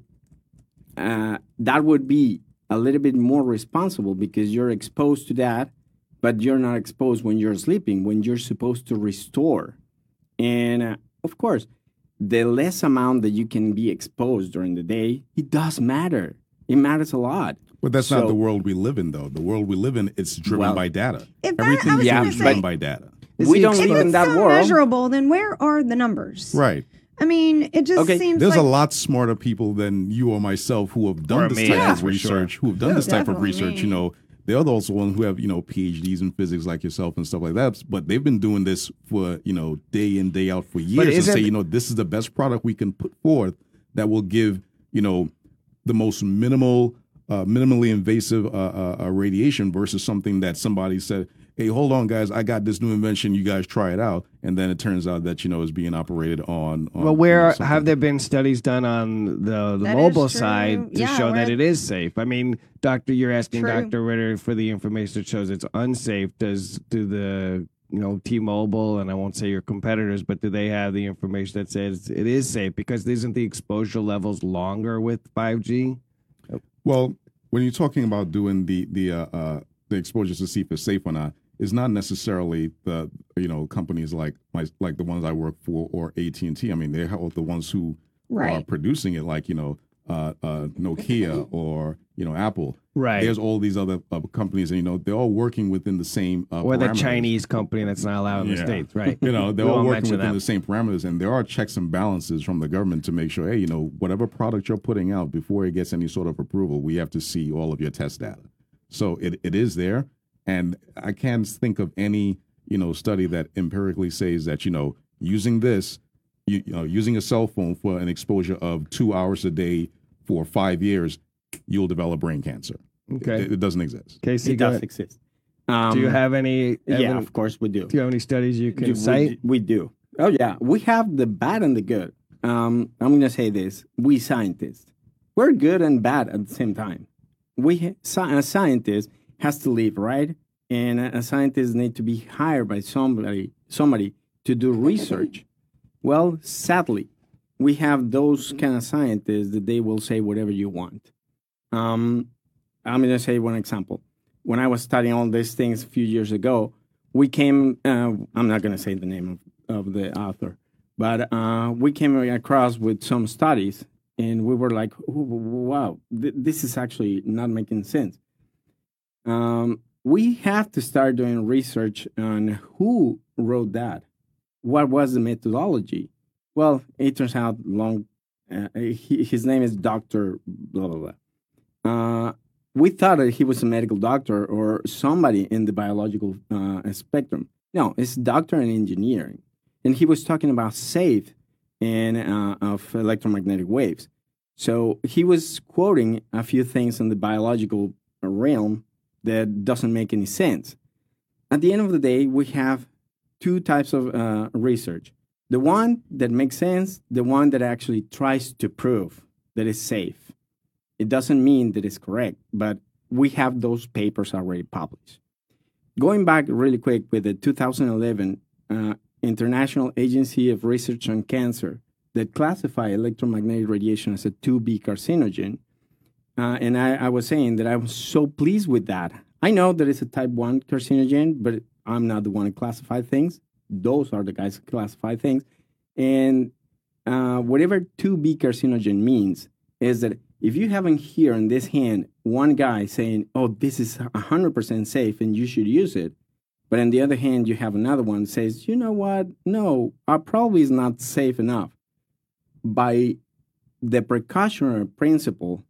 uh, that would be a little bit more responsible because you're exposed to that, but you're not exposed when you're sleeping, when you're supposed to restore. And uh, of course, the less amount that you can be exposed during the day, it does matter. It matters a lot. But that's So- not the world we live in, though. The world we live in, it's driven Well, by data. If that- I Everything was we do gonna is say- driven by data. We don't if live in it's that so world. measurable, then where are the numbers? Right. I mean, it just Okay, seems There's like a lot smarter people than you or myself who have done Or this me, type yeah, of for research, sure. who have done Yeah, this type of definitely research. me. You know, they're also ones who have, you know, P H Ds in physics like yourself and stuff like that. But they've been doing this for, you know, day in, day out for years and isn't- say, you know, this is the best product we can put forth that will give, you know, the most minimal, uh, minimally invasive uh, uh, uh, radiation versus something that somebody said, hey, hold on, guys, I got this new invention. You guys try it out. And then it turns out that, you know, it's being operated on. on Well, where you know, have something- there been studies done on the, the That is mobile true. side to Yeah, show where- that it is safe? I mean, Doctor, you're asking True. Doctor Ritter for the information that shows it's unsafe. Does do the you know T-Mobile and I won't say your competitors, but do they have the information that says it is safe? Because isn't the exposure levels longer with five G? Well, when you're talking about doing the the uh, uh, the exposures to see if it's safe or not, it's not necessarily the you know companies like my like the ones I work for or A T and T. I mean, they're the ones who are right. producing it, like you know uh, uh, Nokia or you know Apple. Right. There's all these other uh, companies, and you know they're all working within the same uh, Or the parameters. Chinese company that's not allowed in the Yeah. States, right? You know, they're We all won't working mention within that. the same parameters, and there are checks and balances from the government to make sure, hey, you know, whatever product you're putting out before it gets any sort of approval, we have to see all of your test data. So it, it is there, and I can't think of any, you know, study that empirically says that, you know, using this, you, you know, using a cell phone for an exposure of two hours a day for five years, you'll develop brain cancer. Okay. It, it doesn't exist. Casey, It go does ahead. exist. Um, Do you have any? Yeah, evidence- of course we do. Do you have any studies you can Do- cite? We, we do. Oh yeah, we have the bad and the good. Um, I'm going to say this: we scientists, we're good and bad at the same time. We ha- sci- a scientist has to live, right? And a, a scientist need to be hired by somebody, somebody to do research. Well, sadly, we have those kind of scientists that they will say whatever you want. Um, I'm going to say one example. When I was studying all these things a few years ago, we came, uh, I'm not going to say the name of, of the author, but uh, we came across with some studies and we were like, wow, th- this is actually not making sense. Um, we have to start doing research on who wrote that. What was the methodology? Well, it turns out long, uh, he, his name is Doctor blah, blah, blah. Uh, we thought that he was a medical doctor or somebody in the biological uh, spectrum. No, it's doctor in engineering. And he was talking about safe and uh, of electromagnetic waves. So he was quoting a few things in the biological realm that doesn't make any sense. At the end of the day, we have two types of uh, research. The one that makes sense, the one that actually tries to prove that it's safe. It doesn't mean that it's correct, but we have those papers already published. Going back really quick with the two thousand eleven uh, International Agency of Research on Cancer that classify electromagnetic radiation as a two B carcinogen. Uh, and I, I was saying that I was so pleased with that. I know that it's a type one carcinogen, but I'm not the one to classify things. Those are the guys who classify things. And uh, whatever two B carcinogen means is that if you have in here in this hand one guy saying, oh, this is one hundred percent safe and you should use it, but on the other hand, you have another one that says, you know what, no, uh, probably is not safe enough. By the precautionary principle,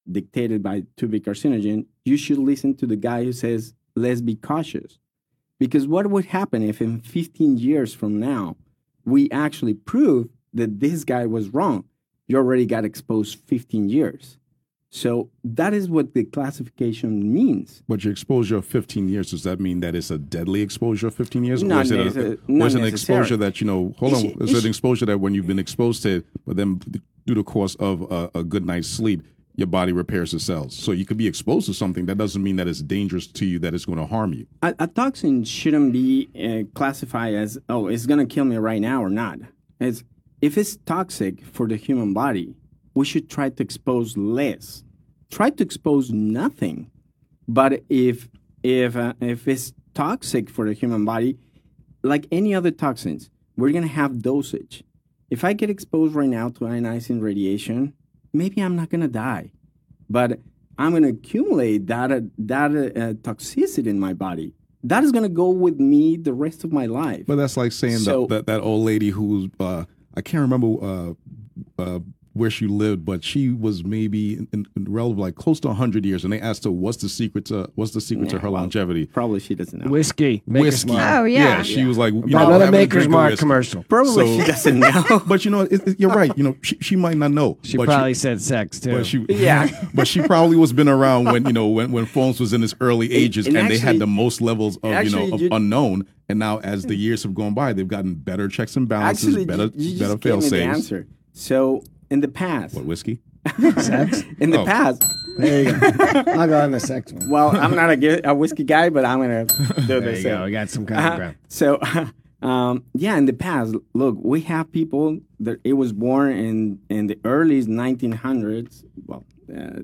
dictated by to be carcinogen, you should listen to the guy who says, let's be cautious. Because what would happen if in fifteen years from now, we actually prove that this guy was wrong? You already got exposed fifteen years. So that is what the classification means. But your exposure of fifteen years, does that mean that it's a deadly exposure of fifteen years? Not or is it, necessar- a, not or is it an necessarily. exposure that, you know, hold It's- on, is it's- it an exposure that when you've been exposed to it, but then through the course of a, a good night's sleep, your body repairs the cells? So you could be exposed to something. That doesn't mean that it's dangerous to you, that it's going to harm you. A, a toxin shouldn't be uh, classified as, oh, it's going to kill me right now or not. It's, if it's toxic for the human body, we should try to expose less. Try to expose nothing. But if if uh, if it's toxic for the human body, like any other toxins, we're going to have dosage. If I get exposed right now to ionizing radiation, maybe I'm not going to die. But I'm going to accumulate that, uh, that uh, toxicity in my body. That is going to go with me the rest of my life. But that's like saying So- that, that that old lady who's, uh, I can't remember uh, uh, where she lived, but she was maybe in, in, in relative like close to one hundred years, and they asked her, what's the secret to, what's the secret to Yeah, her well, longevity? Probably she doesn't know. Whiskey. Maker's Whiskey. Mark. Oh, yeah. she was like, you know, Another having a Maker's drink of Mark whiskey. commercial. Probably So- she doesn't know. But you know, it, it- you're right. You know, she, she might not know. She but probably said sex too. But she, Yeah. but she probably was been around when you know when, when phones was in its early ages, and and, they had actually- the most levels of you actually, know of you- unknown. And now, as the years have gone by, they've gotten better checks and balances, Actually, better you, you better just gave fail me the safes. answer. So in the past, What whiskey? Sex? in the Oh. past, There you go. I'll go on the sex one. well, I'm not a, gi- a whiskey guy, but I'm gonna do There the you same. go. We got some common Uh-huh. ground. So, um, yeah, in the past, look, we have people that it was born in in the early nineteen hundreds. Well, uh,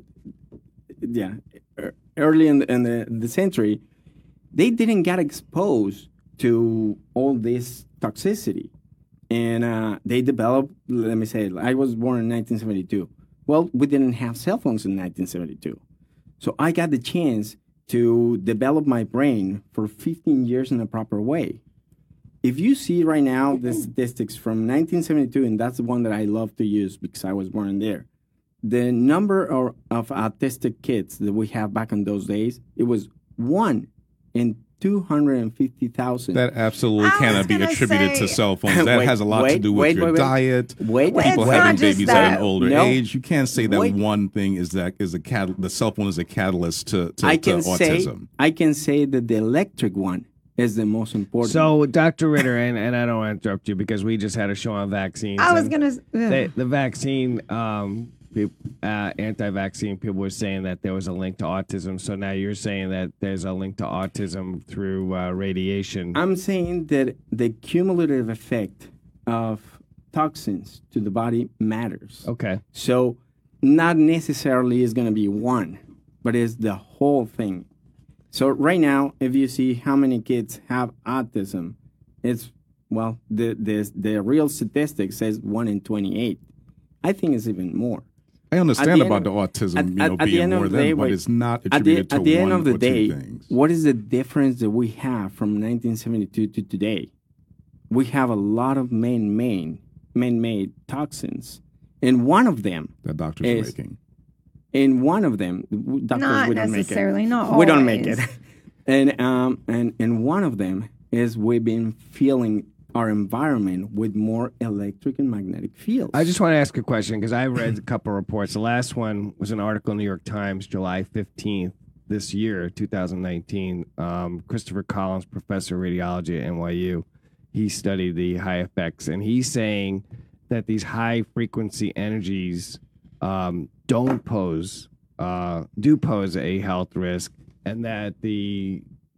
yeah, er- early in the, in the the century, they didn't get exposed to all this toxicity, and uh, they developed. Let me say, I was born in nineteen seventy-two. Well, we didn't have cell phones in nineteen seventy-two, so I got the chance to develop my brain for fifteen years in a proper way. If you see right now the statistics from nineteen seventy-two, and that's the one that I love to use because I was born there, the number of, of autistic kids that we have back in those days, it was one in two hundred fifty thousand. That absolutely I was cannot be gonna attributed say- to cell phones. That Wait, has a lot to wait, do with wait, your wait, wait. diet. Wait, Wait, People it's having not just babies at that. an older No. age. You can't say that Wait. one thing is that is a cat. The cell phone is a catalyst to, to, I to can say autism. I can say that the electric one is the most important. So, Doctor Ritter, and, and I don't want to interrupt you because we just had a show on vaccines. I was and gonna. they, Ugh. the vaccine, um, peop- uh, anti-vaccine people were saying that there was a link to autism. So now you're saying that there's a link to autism through uh, radiation. I'm saying that the cumulative effect of toxins to the body matters. Okay. So not necessarily is going to be one, but it's the whole thing. So right now, if you see how many kids have autism, it's, well, the the, the real statistic says one in twenty-eight. I think it's even more. I At understand the about end the of- autism, at- you know, at- at the being end of more the than, day, but wait, it's not At the, attributed at to the one end of the or day, two things. what is the difference that we have from nineteen seventy-two to today? We have a lot of man-made, man-made toxins, and one of them, That doctors is- are making. in one of them, w- doctors Not we don't make it. necessarily, not We don't make always. it. And um and and one of them is we've been filling our environment with more electric and magnetic fields. I just want to ask a question because I read a couple of reports. The last one was an article in the New York Times, July fifteenth this year, two thousand nineteen. Um, Christopher Collins, professor of radiology at N Y U, he studied the high effects, and he's saying that these high frequency energies um, don't pose, uh, do pose a health risk, and that the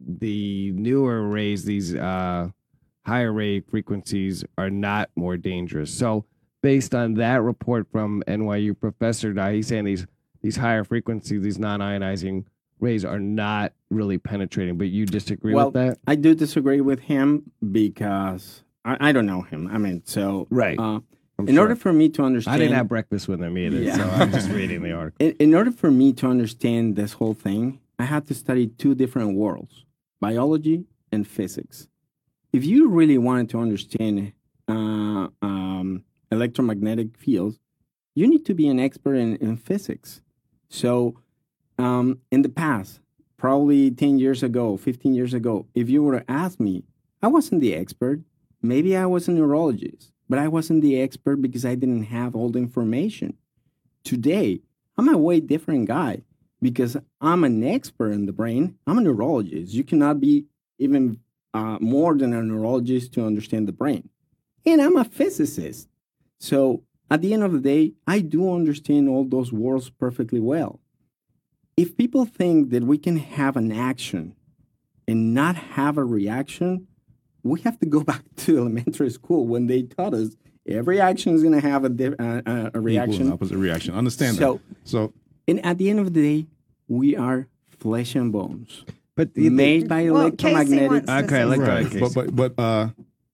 the newer rays, these uh, higher rate frequencies, are not more dangerous. So, based on that report from N Y U professor, Dye, he's saying these these higher frequencies, these non-ionizing rays, are not really penetrating. But you disagree well, with that? I do disagree with him because I, I don't know him. I mean, so Right. Uh, I'm in sure. order for me to understand, I didn't have breakfast with him either, Yeah. so I'm just reading the article. in, in order for me to understand this whole thing, I had to study two different worlds, biology and physics. If you really wanted to understand uh, um, electromagnetic fields, you need to be an expert in, in physics. So, um, in the past, probably ten years ago, fifteen years ago, if you were to ask me, I wasn't the expert. Maybe I was a neurologist, but I wasn't the expert because I didn't have all the information. Today, I'm a way different guy because I'm an expert in the brain. I'm a neurologist. You cannot be even uh, more than a neurologist to understand the brain. And I'm a physicist. So at the end of the day, I do understand all those worlds perfectly well. If people think that we can have an action and not have a reaction, we have to go back to elementary school when they taught us every action is going to have a, di- uh, uh, a reaction. Equal and opposite reaction. Understand So- that. So And at the end of the day, we are flesh and bones, But you made think, by Well, Casey electromagnetic. wants to Okay, say let go something. ahead, Casey. but but but uh,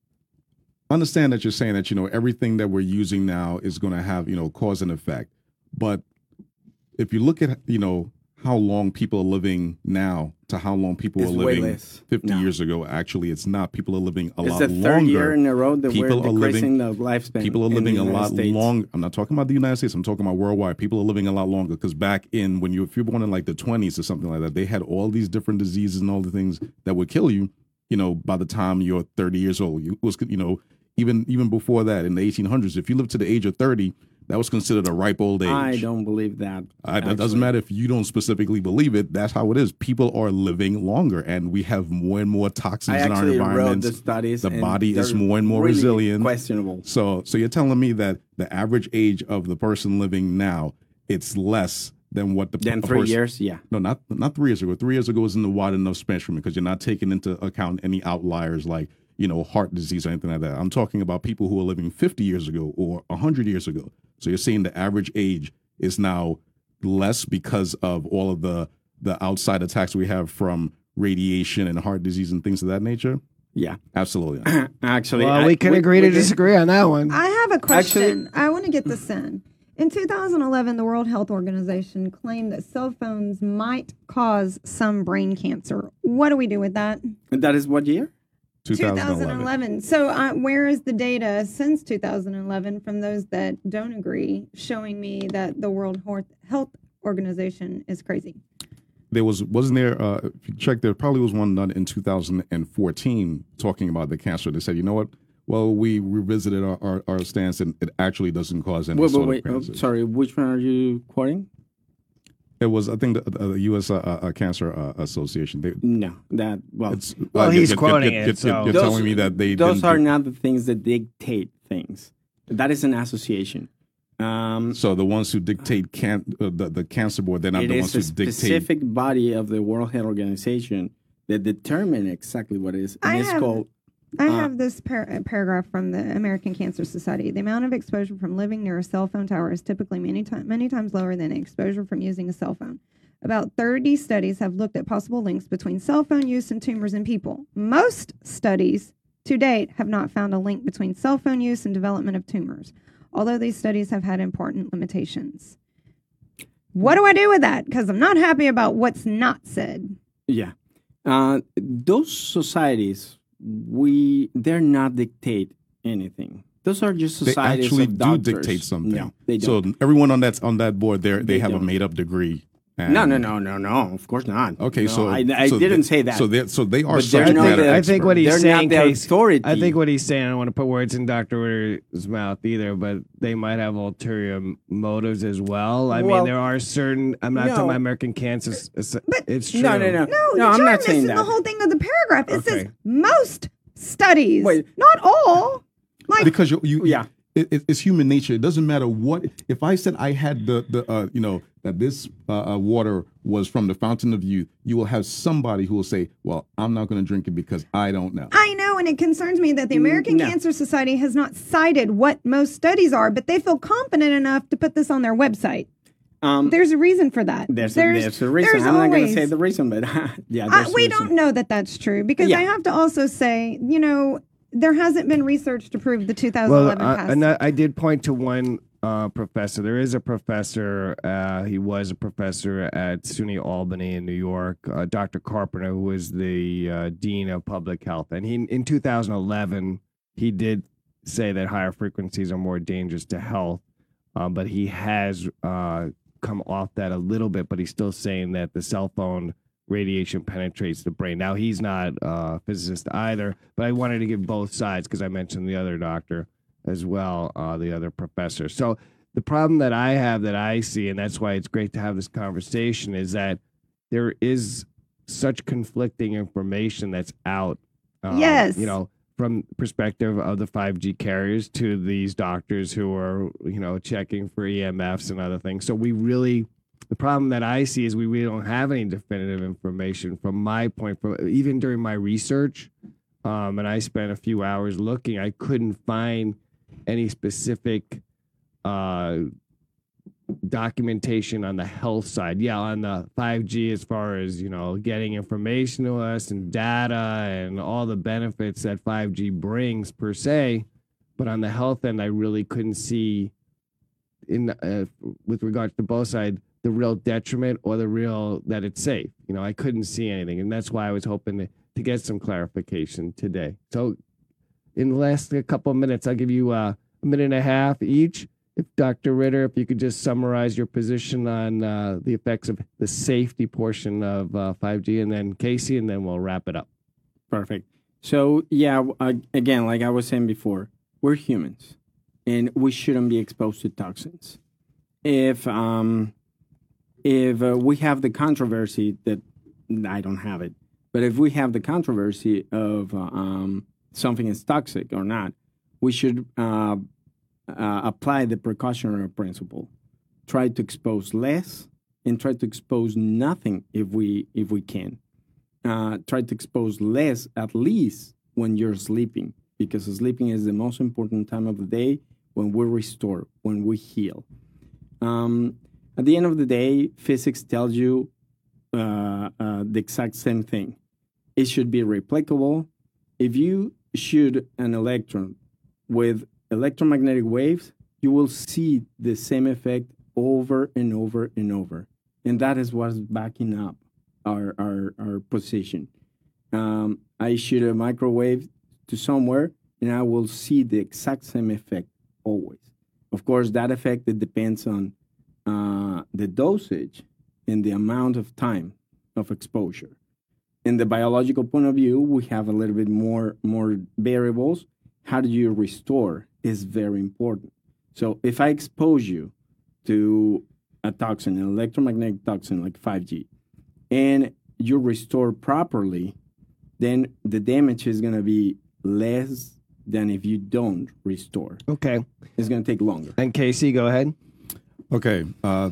understand that you're saying that you know everything that we're using now is going to have you know cause and effect. But if you look at you know how long people are living now to how long people It's were way living less fifty now. years ago, actually, it's not. People are living a It's lot the third year longer. in a row that People we're are decreasing living- the lifespan. People are in the living a United lot States. long. I'm not talking about the United States. I'm talking about worldwide. People are living a lot longer because back in when you if you're born in like the twenties or something like that, they had all these different diseases and all the things that would kill you. You know, by the time you're thirty years old, you was you know even even before that in the eighteen hundreds, if you lived to the age of thirty, that was considered a ripe old age. I don't believe that. I, that doesn't actually. matter if you don't specifically believe it. That's how it is. People are living longer, and we have more and more toxins I in our actually wrote environments. the studies. The and body is they're more and more really resilient. Questionable. So, so you're telling me that the average age of the person living now it's less than what the Then a three person- years, yeah. No, not not three years ago. Three years ago isn't a wide enough spectrum because you're not taking into account any outliers like you know heart disease or anything like that. I'm talking about people who are living fifty years ago or one hundred years ago. So you're saying the average age is now less because of all of the the outside attacks we have from radiation and heart disease and things of that nature? Yeah. Absolutely. Actually, well, I- we can agree to did- disagree on that one. I have a question. Actually- I want to get this in. In two thousand eleven, the World Health Organization claimed that cell phones might cause some brain cancer. What do we do with that? That is what year? twenty eleven. So, uh, where is the data since two thousand eleven from those that don't agree, showing me that the World Hor- Health Organization is crazy? There was wasn't there uh, if you check there probably was one done in two thousand fourteen talking about the cancer. They said, you know what? Well, we revisited our, our, our stance and it actually doesn't cause any Wait, sort wait, wait. of Oh, cancer. sorry, which one are you quoting? It was I think the, the U S Uh, uh, Cancer uh, Association. They, No, that well, it's, Well, uh, he's you're, quoting you're, it, You're, so- you're Those- telling me that they those didn't are do- not the things that dictate things. That is an association. Um, So the ones who dictate can uh, the the cancer board, they're not it the ones is who a dictate. specific body of the World Health Organization that determine exactly what it is. I And it's have- called I Uh, have this par- uh, paragraph from the American Cancer Society. The amount of exposure from living near a cell phone tower is typically many, ti- many times lower than exposure from using a cell phone. About thirty studies have looked at possible links between cell phone use and tumors in people. Most studies to date have not found a link between cell phone use and development of tumors, although these studies have had important limitations. What do I do with that? Because I'm not happy about what's not said. Yeah. Uh, those societies, we they're not dictate anything. Those are just They societies actually of do doctors. dictate something. No, they don't. So everyone on that on that board, they they They have a don't. made up degree. And- no, no, no, no, no. Of course not. Okay, No, so I, I so didn't they, say that. So they so they are But they're subject not matter the- I experts. think what he's they're saying, not the Casey- authority. I think what he's saying, I don't want to put words in Doctor Witter's mouth either, but they might have ulterior motives as well. I Well, mean, there are certain, I'm not no. talking about American cancer. s- It's true. No, no, no. No, No, I'm you're not saying missing that. the whole thing of the paragraph. It Okay. says most studies, Wait. not all. Like, because you, you Yeah. it, it, it's human nature. It doesn't matter what. If I said I had the the uh, you know that this uh, uh, water was from the fountain of youth, you will have somebody who will say, "Well, I'm not going to drink it because I don't know." I know, and it concerns me that the American no. Cancer Society has not cited what most studies are, but they feel confident enough to put this on their website. um, There's a reason for that. there's, there's, there's a reason. there's I'm not going to always- say the reason, but yeah, I, there's a we reason. don't know that that's true because Yeah. I have to also say, you know, there hasn't been research to prove the Well, twenty eleven uh, past. and I, I did point to one uh, professor. There is a professor. Uh, he was a professor at SUNY Albany in New York, uh, Doctor Carpenter, who was the uh, dean of public health. And he, in two thousand eleven, he did say that higher frequencies are more dangerous to health. Um, but he has uh, come off that a little bit, but he's still saying that the cell phone radiation penetrates the brain. Now, he's not a physicist either, but I wanted to give both sides because I mentioned the other doctor as well, uh, the other professor. So the problem that I have that I see, and that's why it's great to have this conversation, is that there is such conflicting information that's out. Um, Yes. You know, from perspective of the five G carriers to these doctors who are, you know, checking for E M Fs and other things. So we really, the problem that I see is we really don't have any definitive information from my point. From even during my research, um, and I spent a few hours looking, I couldn't find any specific uh, documentation on the health side. Yeah, on the five G, as far as, you know, getting information to us and data and all the benefits that five G brings per se. But on the health end, I really couldn't see, in uh, with regards to both sides, the real detriment or the real that it's safe. You know, I couldn't see anything. And that's why I was hoping to, to get some clarification today. So in the last couple of minutes, I'll give you uh, a minute and a half each. If Doctor Ritter, if you could just summarize your position on uh, the effects of the safety portion of uh, five G, and then Casey, and then we'll wrap it up. Perfect. So, yeah, uh, again, like I was saying before, we're humans, and we shouldn't be exposed to toxins. If um, if uh, we have the controversy that I don't have it, but if we have the controversy of uh, um, something is toxic or not, we should uh, uh, apply the precautionary principle. Try to expose less and try to expose nothing if we if we can. Uh, try to expose less at least when you're sleeping, because sleeping is the most important time of the day when we restore, when we heal. Um, at the end of the day, physics tells you uh, uh, the exact same thing. It should be replicable. If you shoot an electron with electromagnetic waves, you will see the same effect over and over and over. And that is what's backing up our, our, our position. Um, I shoot a microwave to somewhere, and I will see the exact same effect always. Of course, that effect, it depends on uh, the dosage and the amount of time of exposure. In the biological point of view, we have a little bit more, more variables. How do you restore is very important. So if I expose you to a toxin, an electromagnetic toxin like five G, and you restore properly, then the damage is going to be less than if you don't restore. Okay. It's going to take longer. And Casey, go ahead. Okay. Uh,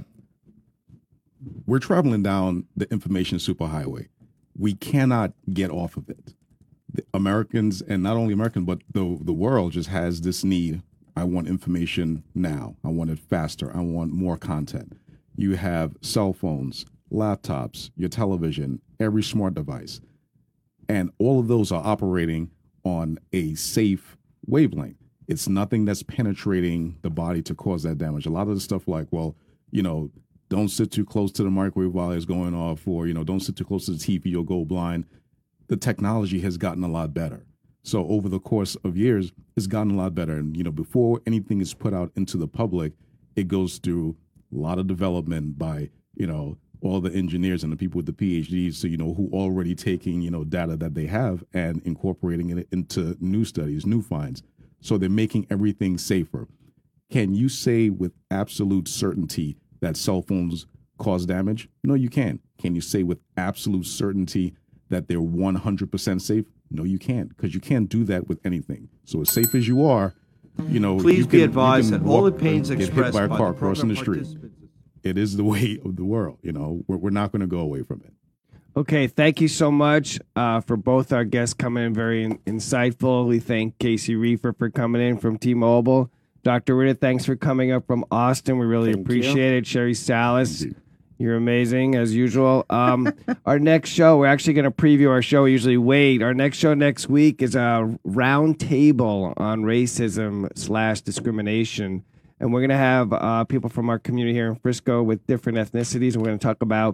we're traveling down the information superhighway. We cannot get off of it. The Americans, and not only Americans, but the the world just has this need. I want information now. I want it faster. I want more content. You have cell phones, laptops, your television, every smart device. And all of those are operating on a safe wavelength. It's nothing that's penetrating the body to cause that damage. A lot of the stuff like, well, you know, don't sit too close to the microwave while it's going off, or, you know, don't sit too close to the T V, you'll go blind. The technology has gotten a lot better. So over the course of years, it's gotten a lot better. And, you know, before anything is put out into the public, it goes through a lot of development by, you know, all the engineers and the people with the P H Ds, so, you know, who already taking, you know, data that they have and incorporating it into new studies, new finds. So they're making everything safer. Can you say with absolute certainty that cell phones cause damage? No, you can't. Can you say with absolute certainty that they're one hundred percent safe? No, you can't, because you can't do that with anything. So as safe as you are, you know, Please you be can, advised you can that all walk- opinions get hit expressed by a by car the crossing the program street. participants. It is the way of the world. You know, we're, we're not going to go away from it. Okay, thank you so much uh, for both our guests coming in, very in- insightful. We thank Casey Reefer for coming in from T-Mobile. Doctor Ritter, thanks for coming up from Austin. We really Thank appreciate it. Sherry Salas, Thank you. you're amazing as usual. Um, our next show, we're actually going to preview our show. We usually wait. Our next show next week is a round table on racism slash discrimination. And we're going to have uh, people from our community here in Frisco with different ethnicities. And we're going to talk about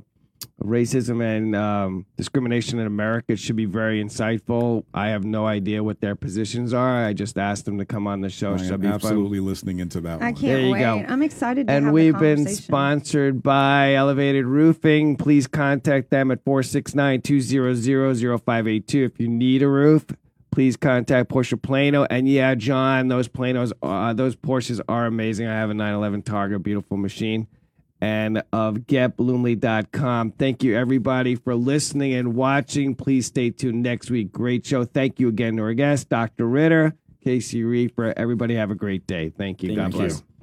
racism and um, discrimination in America. It should be very insightful. I have no idea what their positions are. I just asked them to come on the show. I Should am be absolutely fun. listening into that I one. can't There you wait. go. I'm excited to And have we've the been conversation. sponsored by Elevated Roofing. Please contact them at four six nine, two zero zero, zero five eight two. If you need a roof, please contact Porsche Plano. And yeah, John, those Planos, uh, those Porsches are amazing. I have a nine eleven Targa, beautiful machine. And of get bloomley dot com. Thank you, everybody, for listening and watching. Please stay tuned next week. Great show. Thank you again to our guest, Doctor Ritter, Casey Reefer. Everybody have a great day. Thank you. Thank God you. bless.